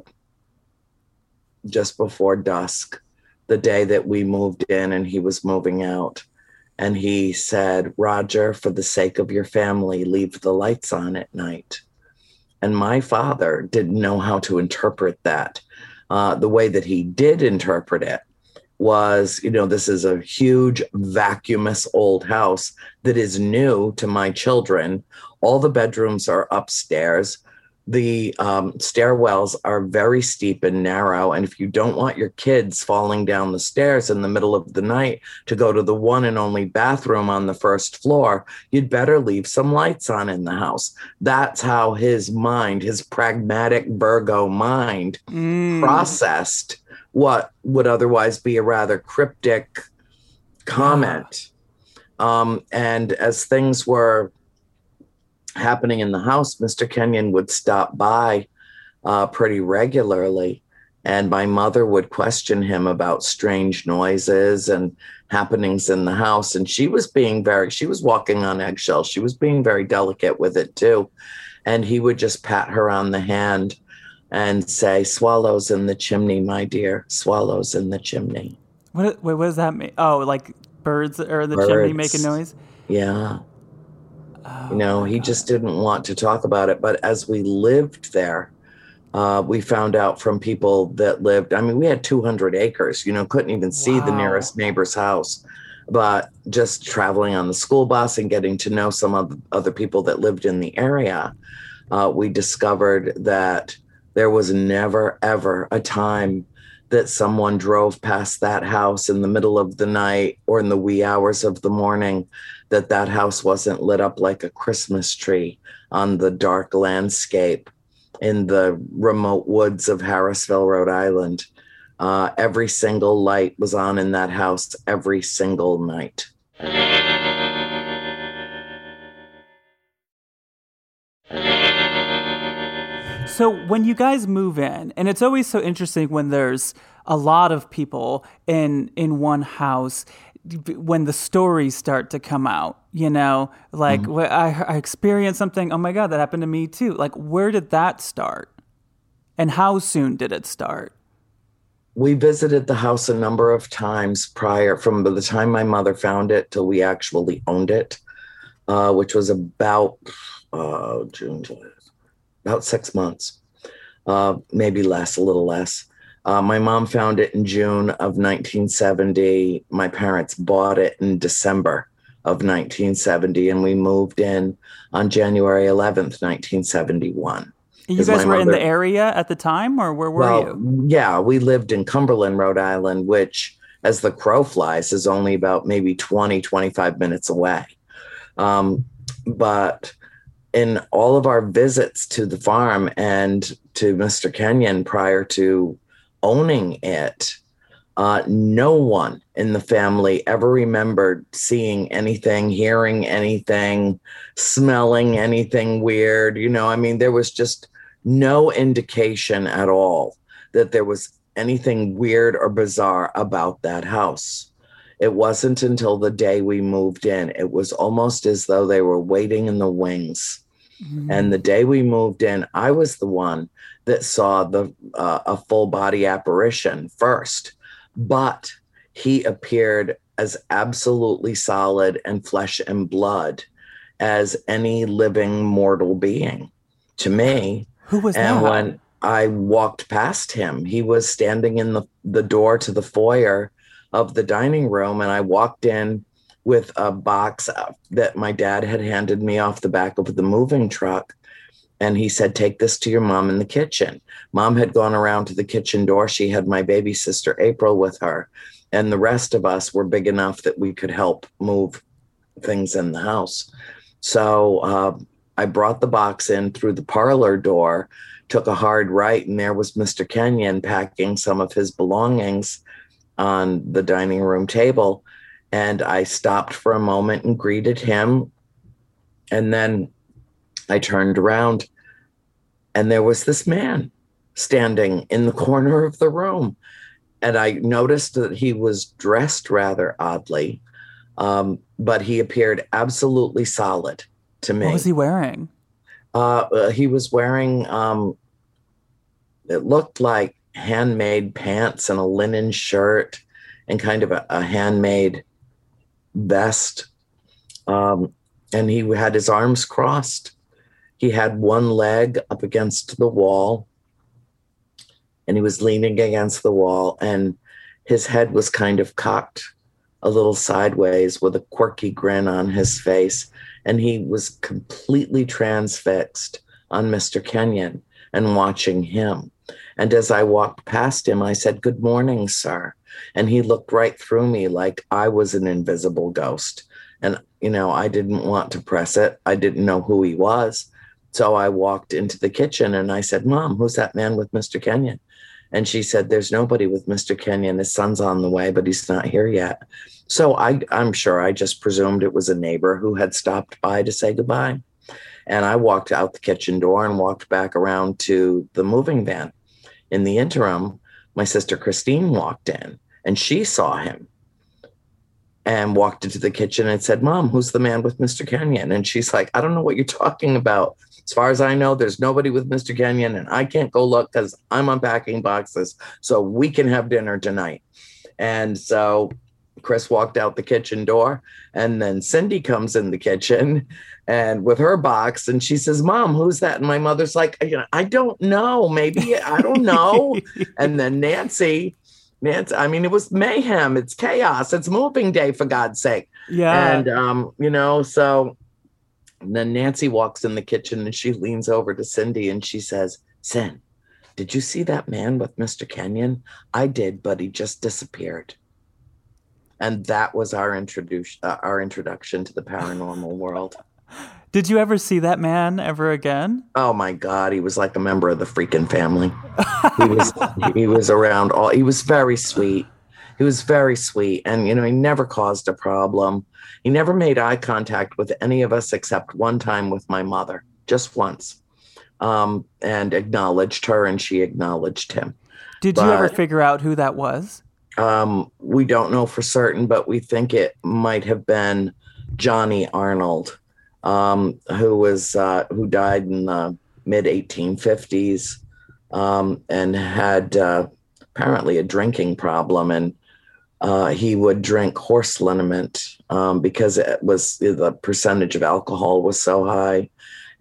Speaker 1: just before dusk, the day that we moved in and he was moving out. And he said, Roger, for the sake of your family, leave the lights on at night. And my father didn't know how to interpret that. Uh, the way that he did interpret it was, you know, this is a huge, vacuumous old house that is new to my children. All the bedrooms are upstairs. The um, stairwells are very steep and narrow. And if you don't want your kids falling down the stairs in the middle of the night to go to the one and only bathroom on the first floor, you'd better leave some lights on in the house. That's how his mind, his pragmatic Virgo mind, mm. processed what would otherwise be a rather cryptic comment. Yeah. Um, and as things were happening in the house, Mister Kenyon would stop by uh, pretty regularly, and my mother would question him about strange noises and happenings in the house. And she was being very, she was walking on eggshells. She was being very delicate with it too. And he would just pat her on the hand and say, swallows in the chimney, my dear, swallows in the chimney.
Speaker 2: What, what does that mean? Oh, like birds or the
Speaker 1: birds.
Speaker 2: Chimney making noise?
Speaker 1: Yeah.
Speaker 2: Oh,
Speaker 1: you know, he God. just didn't want to talk about it. But as we lived there, uh, we found out from people that lived, I mean, we had two hundred acres, you know, couldn't even see wow. the nearest neighbor's house. But just traveling on the school bus and getting to know some of the other people that lived in the area, uh, we discovered that there was never, ever a time that someone drove past that house in the middle of the night or in the wee hours of the morning, that that house wasn't lit up like a Christmas tree on the dark landscape in the remote woods of Harrisville, Rhode Island. Uh, every single light was on in that house every single night.
Speaker 2: So when you guys move in, and it's always so interesting when there's a lot of people in in one house, when the stories start to come out, you know, like mm-hmm. I, I experienced something, oh my God, that happened to me too. Like, where did that start? And how soon did it start?
Speaker 1: We visited the house a number of times prior, from the time my mother found it till we actually owned it, uh, which was about, uh, June, July, about six months, uh, maybe less, a little less. Uh, my mom found it in June of nineteen seventy. My parents bought it in December of nineteen seventy, and we moved in on January eleventh, nineteen seventy-one.
Speaker 2: You guys were mother, in the area at the time, or where were
Speaker 1: well,
Speaker 2: you?
Speaker 1: Yeah, we lived in Cumberland, Rhode Island, which, as the crow flies, is only about maybe twenty, twenty-five minutes away. Um, but in all of our visits to the farm and to Mister Kenyon prior to owning it, uh, no one in the family ever remembered seeing anything, hearing anything, smelling anything weird. You know, I mean, there was just no indication at all that there was anything weird or bizarre about that house. It wasn't until the day we moved in. It was almost as though they were waiting in the wings. Mm-hmm. And the day we moved in, I was the one that saw the uh, a full body apparition first, but he appeared as absolutely solid and flesh and blood as any living mortal being to me.
Speaker 2: Who was
Speaker 1: and
Speaker 2: that?
Speaker 1: And when I walked past him, he was standing in the, the door to the foyer of the dining room, and I walked in with a box that my dad had handed me off the back of the moving truck. And he said, take this to your mom in the kitchen. Mom had gone around to the kitchen door. She had my baby sister, April, with her. And the rest of us were big enough that we could help move things in the house. So uh, I brought the box in through the parlor door, took a hard right, and there was Mister Kenyon packing some of his belongings on the dining room table. And I stopped for a moment and greeted him. And then I turned around, and there was this man standing in the corner of the room. And I noticed that he was dressed rather oddly, um, but he appeared absolutely solid to me.
Speaker 2: What was he wearing?
Speaker 1: Uh, he was wearing, um, it looked like handmade pants and a linen shirt and kind of a, a handmade vest. Um, and he had his arms crossed. He had one leg up against the wall, and he was leaning against the wall, and his head was kind of cocked a little sideways with a quirky grin on his face. And he was completely transfixed on Mister Kenyon and watching him. And as I walked past him, I said, good morning, sir. And he looked right through me like I was an invisible ghost. And, you know, I didn't want to press it. I didn't know who he was. So I walked into the kitchen and I said, Mom, who's that man with Mister Kenyon? And she said, there's nobody with Mister Kenyon. His son's on the way, but he's not here yet. So I, I'm sure I just presumed it was a neighbor who had stopped by to say goodbye. And I walked out the kitchen door and walked back around to the moving van. In the interim, my sister Christine walked in, and she saw him and walked into the kitchen and said, Mom, who's the man with Mister Kenyon? And she's like, I don't know what you're talking about. As far as I know, there's nobody with Mister Kenyon, and I can't go look because I'm unpacking boxes, so we can have dinner tonight. And so Chris walked out the kitchen door, and then Cindy comes in the kitchen and with her box, and she says, Mom, who's that? And my mother's like, you know, I don't know. Maybe, I don't know. And then Nancy, Nancy, I mean, it was mayhem. It's chaos. It's moving day, for God's sake.
Speaker 2: Yeah.
Speaker 1: And, um, you know, so then Nancy walks in the kitchen and she leans over to Cindy and she says, Sin, did you see that man with Mister Kenyon? I did, but he just disappeared. And that was our introduction, uh, our introduction to the paranormal world.
Speaker 2: Did you ever see that man ever again?
Speaker 1: Oh my God, he was like a member of the freaking family. He was he was around all. He was very sweet. He was very sweet, and you know, he never caused a problem. He never made eye contact with any of us except one time with my mother, just once, um, and acknowledged her, and she acknowledged him.
Speaker 2: Did but, you ever figure out who that was?
Speaker 1: Um, we don't know for certain, but we think it might have been Johnny Arnold, um, who was uh, who died in the mid eighteen fifties, um, and had uh, apparently a drinking problem, and uh, he would drink horse liniment um, because it was the percentage of alcohol was so high,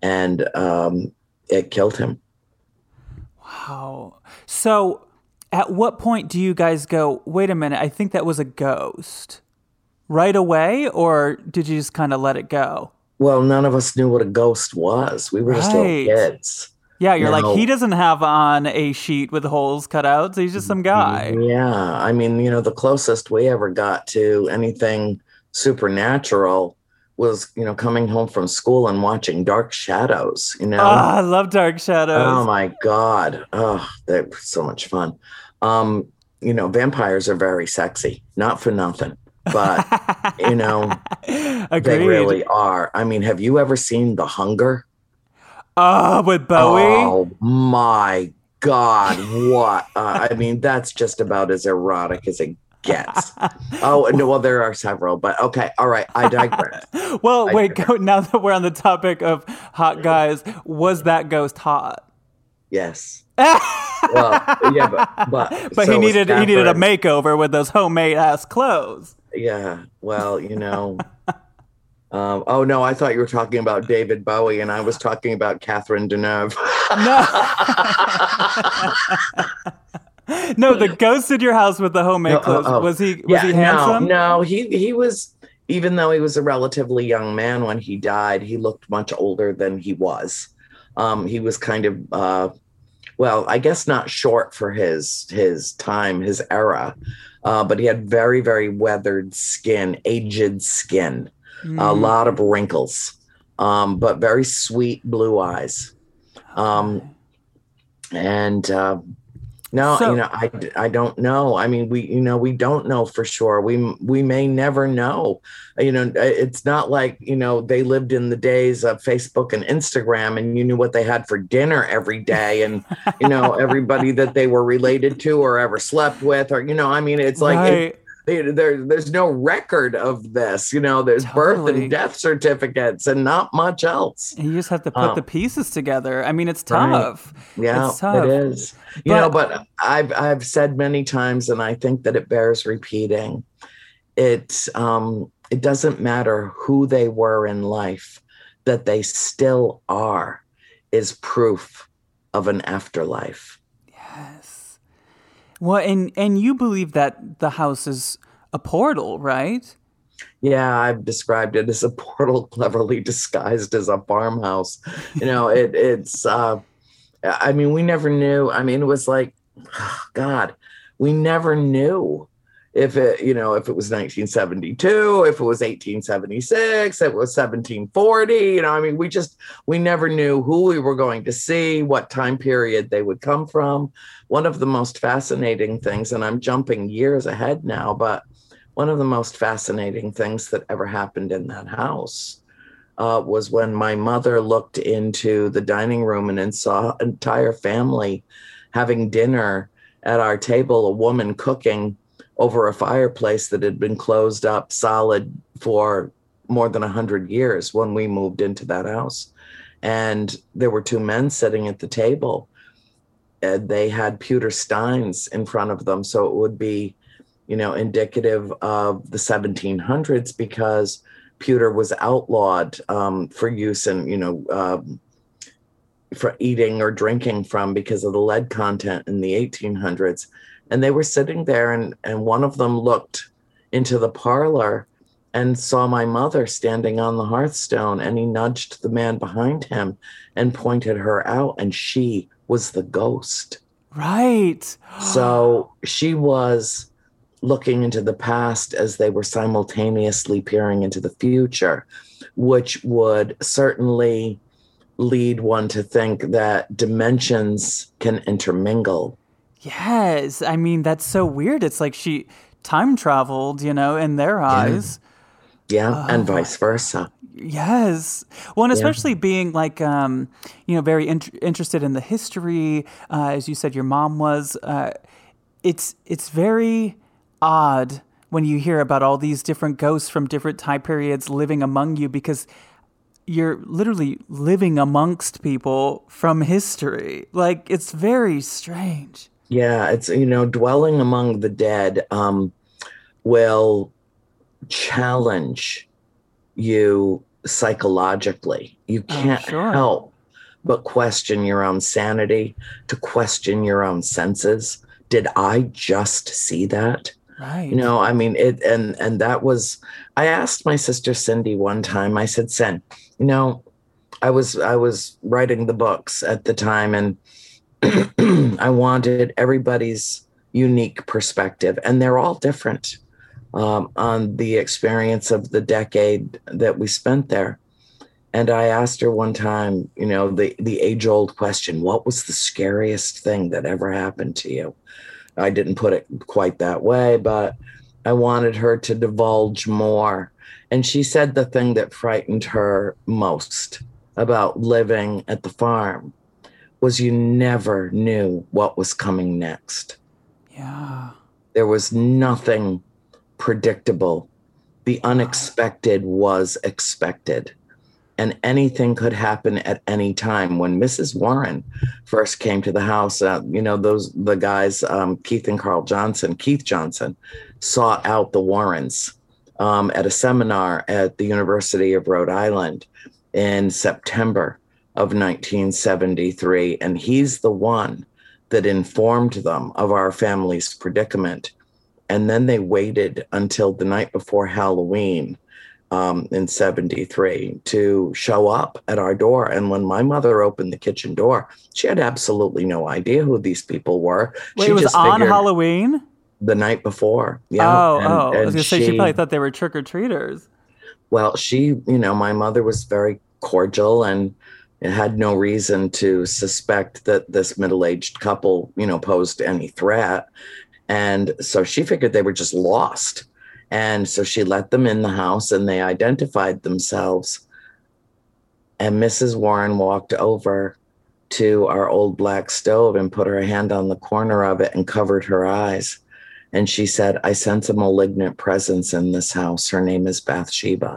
Speaker 1: and um, it killed him.
Speaker 2: Wow. So at what point do you guys go, wait a minute, I think that was a ghost? Right away, or did you just kind of let it go?
Speaker 1: Well, none of us knew what a ghost was. We were just little
Speaker 2: Right.
Speaker 1: kids.
Speaker 2: Yeah, you're like,
Speaker 1: Now,
Speaker 2: he doesn't have on a sheet with holes cut out, so he's just some guy.
Speaker 1: yeah, I mean, you know, the closest we ever got to anything supernatural was, you know, coming home from school and watching Dark Shadows, you know?
Speaker 2: Ah, I love Dark
Speaker 1: Oh
Speaker 2: Shadows.
Speaker 1: my God. Oh, they're so much fun. Um, you know, vampires are very sexy, not for nothing, but, you know,
Speaker 2: Agreed.
Speaker 1: they really are. I mean, have you ever seen The Hunger?
Speaker 2: Oh, with Bowie?
Speaker 1: Oh my God. What? Uh, I mean, that's just about as erotic as it gets. Oh, no, well, there are several, but okay. All right. I digress.
Speaker 2: Well,
Speaker 1: I
Speaker 2: wait,
Speaker 1: digress.
Speaker 2: go, now that we're on the topic of hot guys, was that ghost hot?
Speaker 1: Yes. Well, yeah, but but,
Speaker 2: But
Speaker 1: so
Speaker 2: he
Speaker 1: was
Speaker 2: needed he needed a
Speaker 1: Catherine.
Speaker 2: makeover with those homemade ass clothes.
Speaker 1: Yeah. Well, you know. Um, oh no, I thought you were talking about David Bowie, and I was talking about Catherine Deneuve.
Speaker 2: No. No, the ghost in your house with the homemade
Speaker 1: No, oh,
Speaker 2: clothes.
Speaker 1: oh.
Speaker 2: Was he was
Speaker 1: Yeah,
Speaker 2: he
Speaker 1: no,
Speaker 2: handsome?
Speaker 1: no, he he was, even though he was a relatively young man when he died, he looked much older than he was. Um, he was kind of uh, well, I guess not short for his his time, his era, uh, but he had very, very weathered skin, aged skin, a
Speaker 2: Mm.
Speaker 1: lot of wrinkles, um, but very sweet blue eyes. Um, and uh, no,
Speaker 2: So-
Speaker 1: you know, I, I don't know. I mean, we, you know, we don't know for sure. We, we may never know. You know, it's not like, you know, they lived in the days of Facebook and Instagram and you knew what they had for dinner every day and, you know, everybody that they were related to or ever slept with, or, you know, I mean, it's like, it,
Speaker 2: Right.
Speaker 1: they- there, there's no record of this, you know, there's birth
Speaker 2: Totally.
Speaker 1: and death certificates and not much else.
Speaker 2: You just have to put
Speaker 1: Um,
Speaker 2: the pieces together. I mean, it's
Speaker 1: Right.
Speaker 2: tough.
Speaker 1: Yeah,
Speaker 2: It's tough.
Speaker 1: it is. You
Speaker 2: But-
Speaker 1: know, but I've I've said many times, and I think that it bears repeating. It um it doesn't matter who they were in life, that they still are, is proof of an afterlife.
Speaker 2: Yes. Well, and and you believe that the house is a portal, right?
Speaker 1: Yeah, I've described it as a portal cleverly disguised as a farmhouse. You know, it it's uh I mean, we never knew. I mean, it was like, oh, God, we never knew if it, you know, if it was nineteen seventy-two, if it was eighteen seventy-six, if it was seventeen forty, you know, I mean, we just, we never knew who we were going to see, what time period they would come from. One of the most fascinating things, and I'm jumping years ahead now, but one of the most fascinating things that ever happened in that house uh, was when my mother looked into the dining room and then saw an entire family having dinner at our table, a woman cooking over a fireplace that had been closed up solid for more than one hundred years when we moved into that house. And there were two men sitting at the table. And they had pewter steins in front of them. So it would be, you know, indicative of the seventeen hundreds because pewter was outlawed um, for use in, you know, um, for eating or drinking from because of the lead content in the eighteen hundreds. And they were sitting there and, and one of them looked into the parlor and saw my mother standing on the hearthstone, and he nudged the man behind him and pointed her out, and she was the ghost.
Speaker 2: Right.
Speaker 1: So she was looking into the past as they were simultaneously peering into the future, which would certainly lead one to think that dimensions can intermingle.
Speaker 2: Yes. I mean, that's so weird. It's like she time traveled, you know, in their eyes.
Speaker 1: Yeah, and vice versa.
Speaker 2: Yes. Well, and especially being like, um, you know, very in- interested in the history, uh, as you said, your mom was. Uh, it's it's very odd when you hear about all these different ghosts from different time periods living among you, because you're literally living amongst people from history. Like, it's very strange.
Speaker 1: Yeah, it's, you know, dwelling among the dead um, will challenge you psychologically. You
Speaker 2: Oh,
Speaker 1: can't
Speaker 2: sure.
Speaker 1: help but question your own sanity, to question your own senses. Did I just see that? You
Speaker 2: Right.
Speaker 1: know, I mean, it, and, and that was, I asked my sister Cindy one time, I said, Sin, you know, I was, I was writing the books at the time, and I wanted everybody's unique perspective, and they're all different um, on the experience of the decade that we spent there. And I asked her one time, you know, the, the age old question, what was the scariest thing that ever happened to you? I didn't put it quite that way, but I wanted her to divulge more. And she said the thing that frightened her most about living at the farm was you never knew what was coming next.
Speaker 2: Yeah.
Speaker 1: There was nothing predictable. The unexpected was expected, and anything could happen at any time. When Missus Warren first came to the house, uh, you know, those, the guys, um, Keith and Carl Johnson, Keith Johnson, sought out the Warrens um, at a seminar at the University of Rhode Island in September of nineteen seventy-three. And he's the one that informed them of our family's predicament. And then they waited until the night before Halloween um, in seventy-three to show up at our door. And when my mother opened the kitchen door, she had absolutely no idea who these people were.
Speaker 2: Wait,
Speaker 1: She
Speaker 2: it was
Speaker 1: just
Speaker 2: on
Speaker 1: figured
Speaker 2: Halloween?
Speaker 1: the night before. Yeah.
Speaker 2: Oh,
Speaker 1: And,
Speaker 2: oh. I was
Speaker 1: and
Speaker 2: gonna say she probably
Speaker 1: she,
Speaker 2: thought they were trick or treaters.
Speaker 1: well, she, you know, my mother was very cordial and had no reason to suspect that this middle-aged couple, you know, posed any threat. And so she figured they were just lost. And so she let them in the house, and they identified themselves. And Missus Warren walked over to our old black stove and put her hand on the corner of it and covered her eyes. And she said, I sense a malignant presence in this house. Her name is Bathsheba.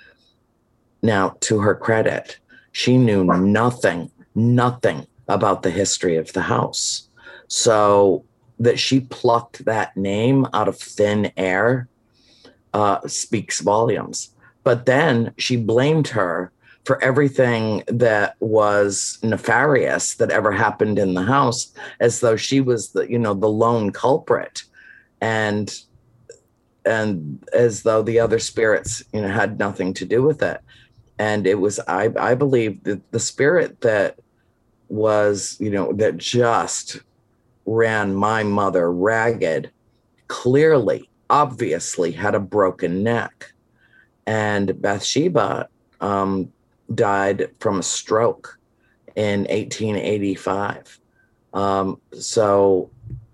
Speaker 1: Now, to her credit, she knew nothing, nothing about the history of the house. So that she plucked that name out of thin air uh, speaks volumes. But then she blamed her for everything that was nefarious that ever happened in the house, as though she was the, you know, the lone culprit. And and as though the other spirits, you know, had nothing to do with it. And it was, I, I believe, that the spirit that was, you know, that just ran my mother ragged, clearly, obviously had a broken neck. And Bathsheba um, died from a stroke in eighteen eighty-five. Um, so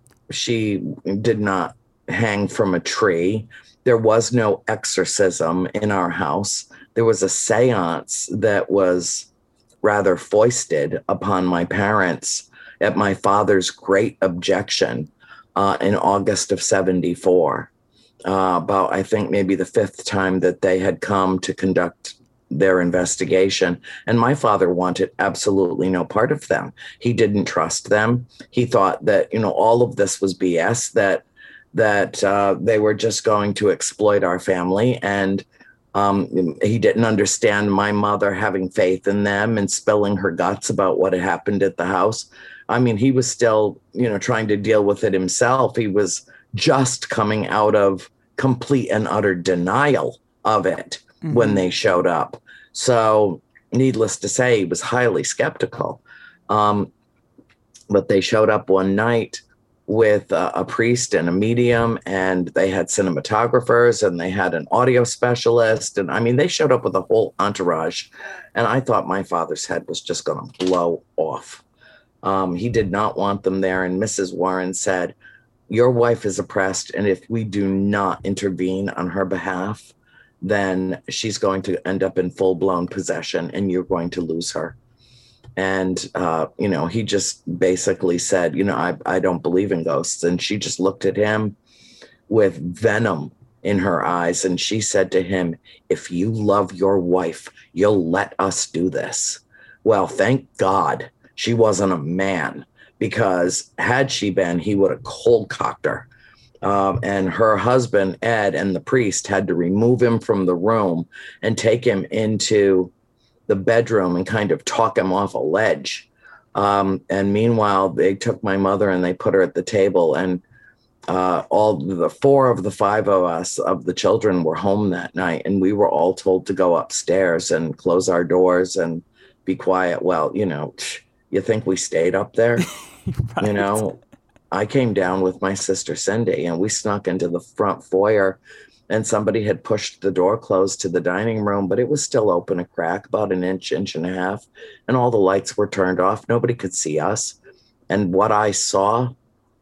Speaker 1: she did not hang from a tree. There was no exorcism in our house. There was a seance that was rather foisted upon my parents at my father's great objection uh, in August of seventy-four. Uh, about, I think, maybe the fifth time that they had come to conduct their investigation. And my father wanted absolutely no part of them. He didn't trust them. He thought that, you know, all of this was B S, that that uh, they were just going to exploit our family. And um, he didn't understand my mother having faith in them and spilling her guts about what had happened at the house. I mean, he was still, you know, trying to deal with it himself. He was just coming out of complete and utter denial of it mm-hmm. when they showed up. So needless to say, he was highly skeptical. Um, but they showed up one night with a, a priest and a medium, and they had cinematographers, and they had an audio specialist. And I mean, they showed up with a whole entourage. And I thought my father's head was just going to blow off. Um, he did not want them there. And Missus Warren said, your wife is oppressed, and if we do not intervene on her behalf, then she's going to end up in full-blown possession, and you're going to lose her. And, uh, you know, he just basically said, you know, I, I don't believe in ghosts. And she just looked at him with venom in her eyes. And she said to him, if you love your wife, you'll let us do this. Well, thank God she wasn't a man, because had she been, he would have cold cocked her. Um, and her husband, Ed, and the priest had to remove him from the room and take him into the bedroom and kind of talk him off a ledge. Um, and meanwhile, they took my mother and they put her at the table, and uh, all the four of the five of us, of the children, were home that night. And we were all told to go upstairs and close our doors and be quiet. Well, you know, you think we stayed up there? Right. You know, I came down with my sister Cindy, and we snuck into the front foyer, and somebody had pushed the door closed to the dining room, but it was still open a crack, about an inch, inch and a half, and all the lights were turned off. Nobody could see us. And what I saw,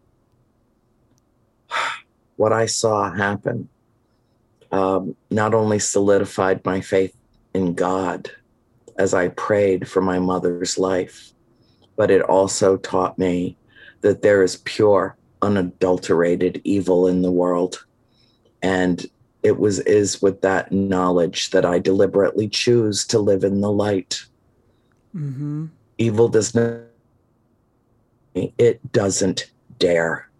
Speaker 1: what I saw happen, um, not only solidified my faith in God as I prayed for my mother's life, but it also taught me that there is pure, unadulterated evil in the world. And it was is with that knowledge that I deliberately choose to live in the light. Mm-hmm. Evil does not, it doesn't dare.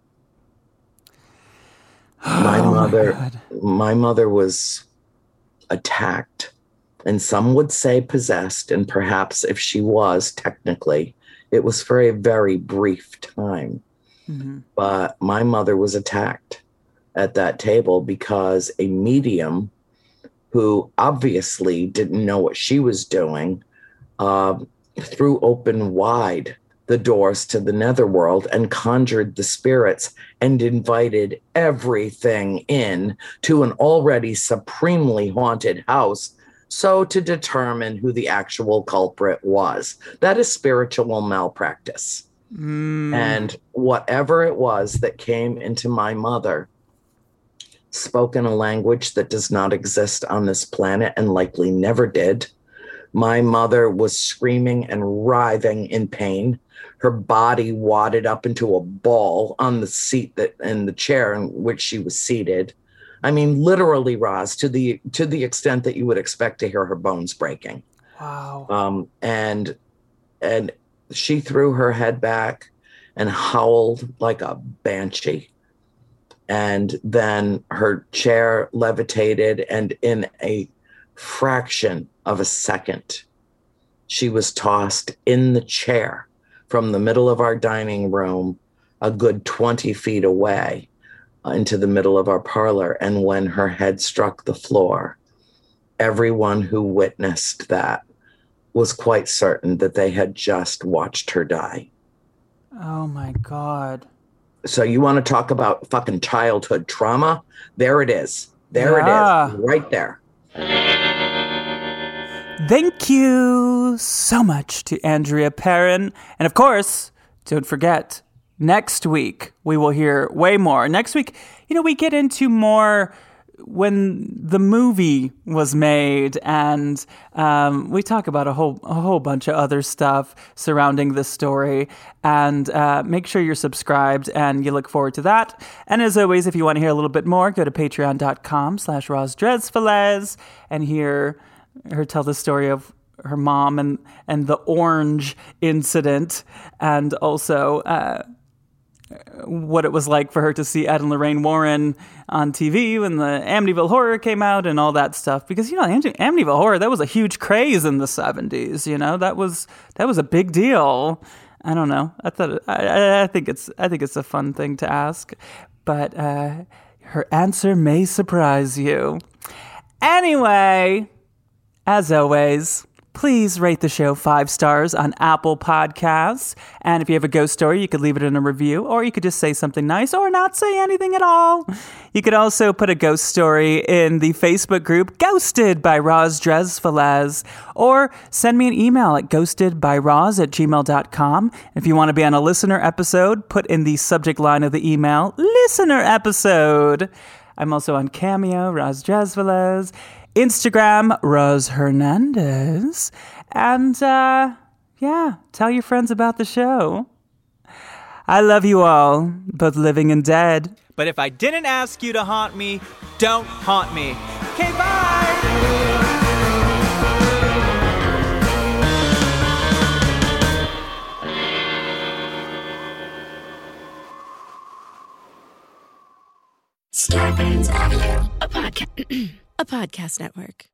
Speaker 1: Oh, my mother, my, my mother was attacked, and some would say possessed, and perhaps if she was technically, it was for a very brief time. Mm-hmm. But my mother was attacked at that table because a medium who obviously didn't know what she was doing uh, threw open wide the doors to the netherworld and conjured the spirits and invited everything in to an already supremely haunted house, so to determine who the actual culprit was. That is spiritual malpractice. Mm. And whatever it was that came into my mother spoke in a language that does not exist on this planet and likely never did. My mother was screaming and writhing in pain. Her body wadded up into a ball on the seat that in the chair in which she was seated. I mean, literally, Roz, to the to the extent that you would expect to hear her bones breaking. Wow. Um, and and she threw her head back and howled like a banshee. And then her chair levitated, and in a fraction of a second, she was tossed in the chair from the middle of our dining room, a good twenty feet away, into the middle of our parlor. And when her head struck the floor, everyone who witnessed that was quite certain that they had just watched her die.
Speaker 2: Oh my God.
Speaker 1: So you want to talk about fucking childhood trauma? There it is. There yeah. it is. Right there.
Speaker 2: Thank you so much to Andrea Perron. And of course, don't forget, next week we will hear way more. Next week, you know, we get into more when the movie was made, and um, we talk about a whole a whole bunch of other stuff surrounding this story. And uh, make sure you're subscribed, and you look forward to that. And as always, if you want to hear a little bit more, go to patreon.com slash Roz Dresfeles and hear her tell the story of her mom and, and the orange incident, and also uh, what it was like for her to see Ed and Lorraine Warren on T V when the Amityville Horror came out and all that stuff. Because, you know, Amityville Horror, that was a huge craze in the seventies, you know, that was that was a big deal. I don't know. I thought I, I think it's I think it's a fun thing to ask, but uh, her answer may surprise you. Anyway, as always, please rate the show five stars on Apple Podcasts. And if you have a ghost story, you could leave it in a review, or you could just say something nice or not say anything at all. You could also put a ghost story in the Facebook group Ghosted by Roz Dresfeles, or send me an email at ghostedbyroz at gmail dot com. If you want to be on a listener episode, put in the subject line of the email, listener episode. I'm also on Cameo, Roz Dresfeles, Instagram, Roz Hernandez. And, uh, yeah, tell your friends about the show. I love you all, both living and dead. But if I didn't ask you to haunt me, don't haunt me. Okay, bye!
Speaker 3: a podcast network.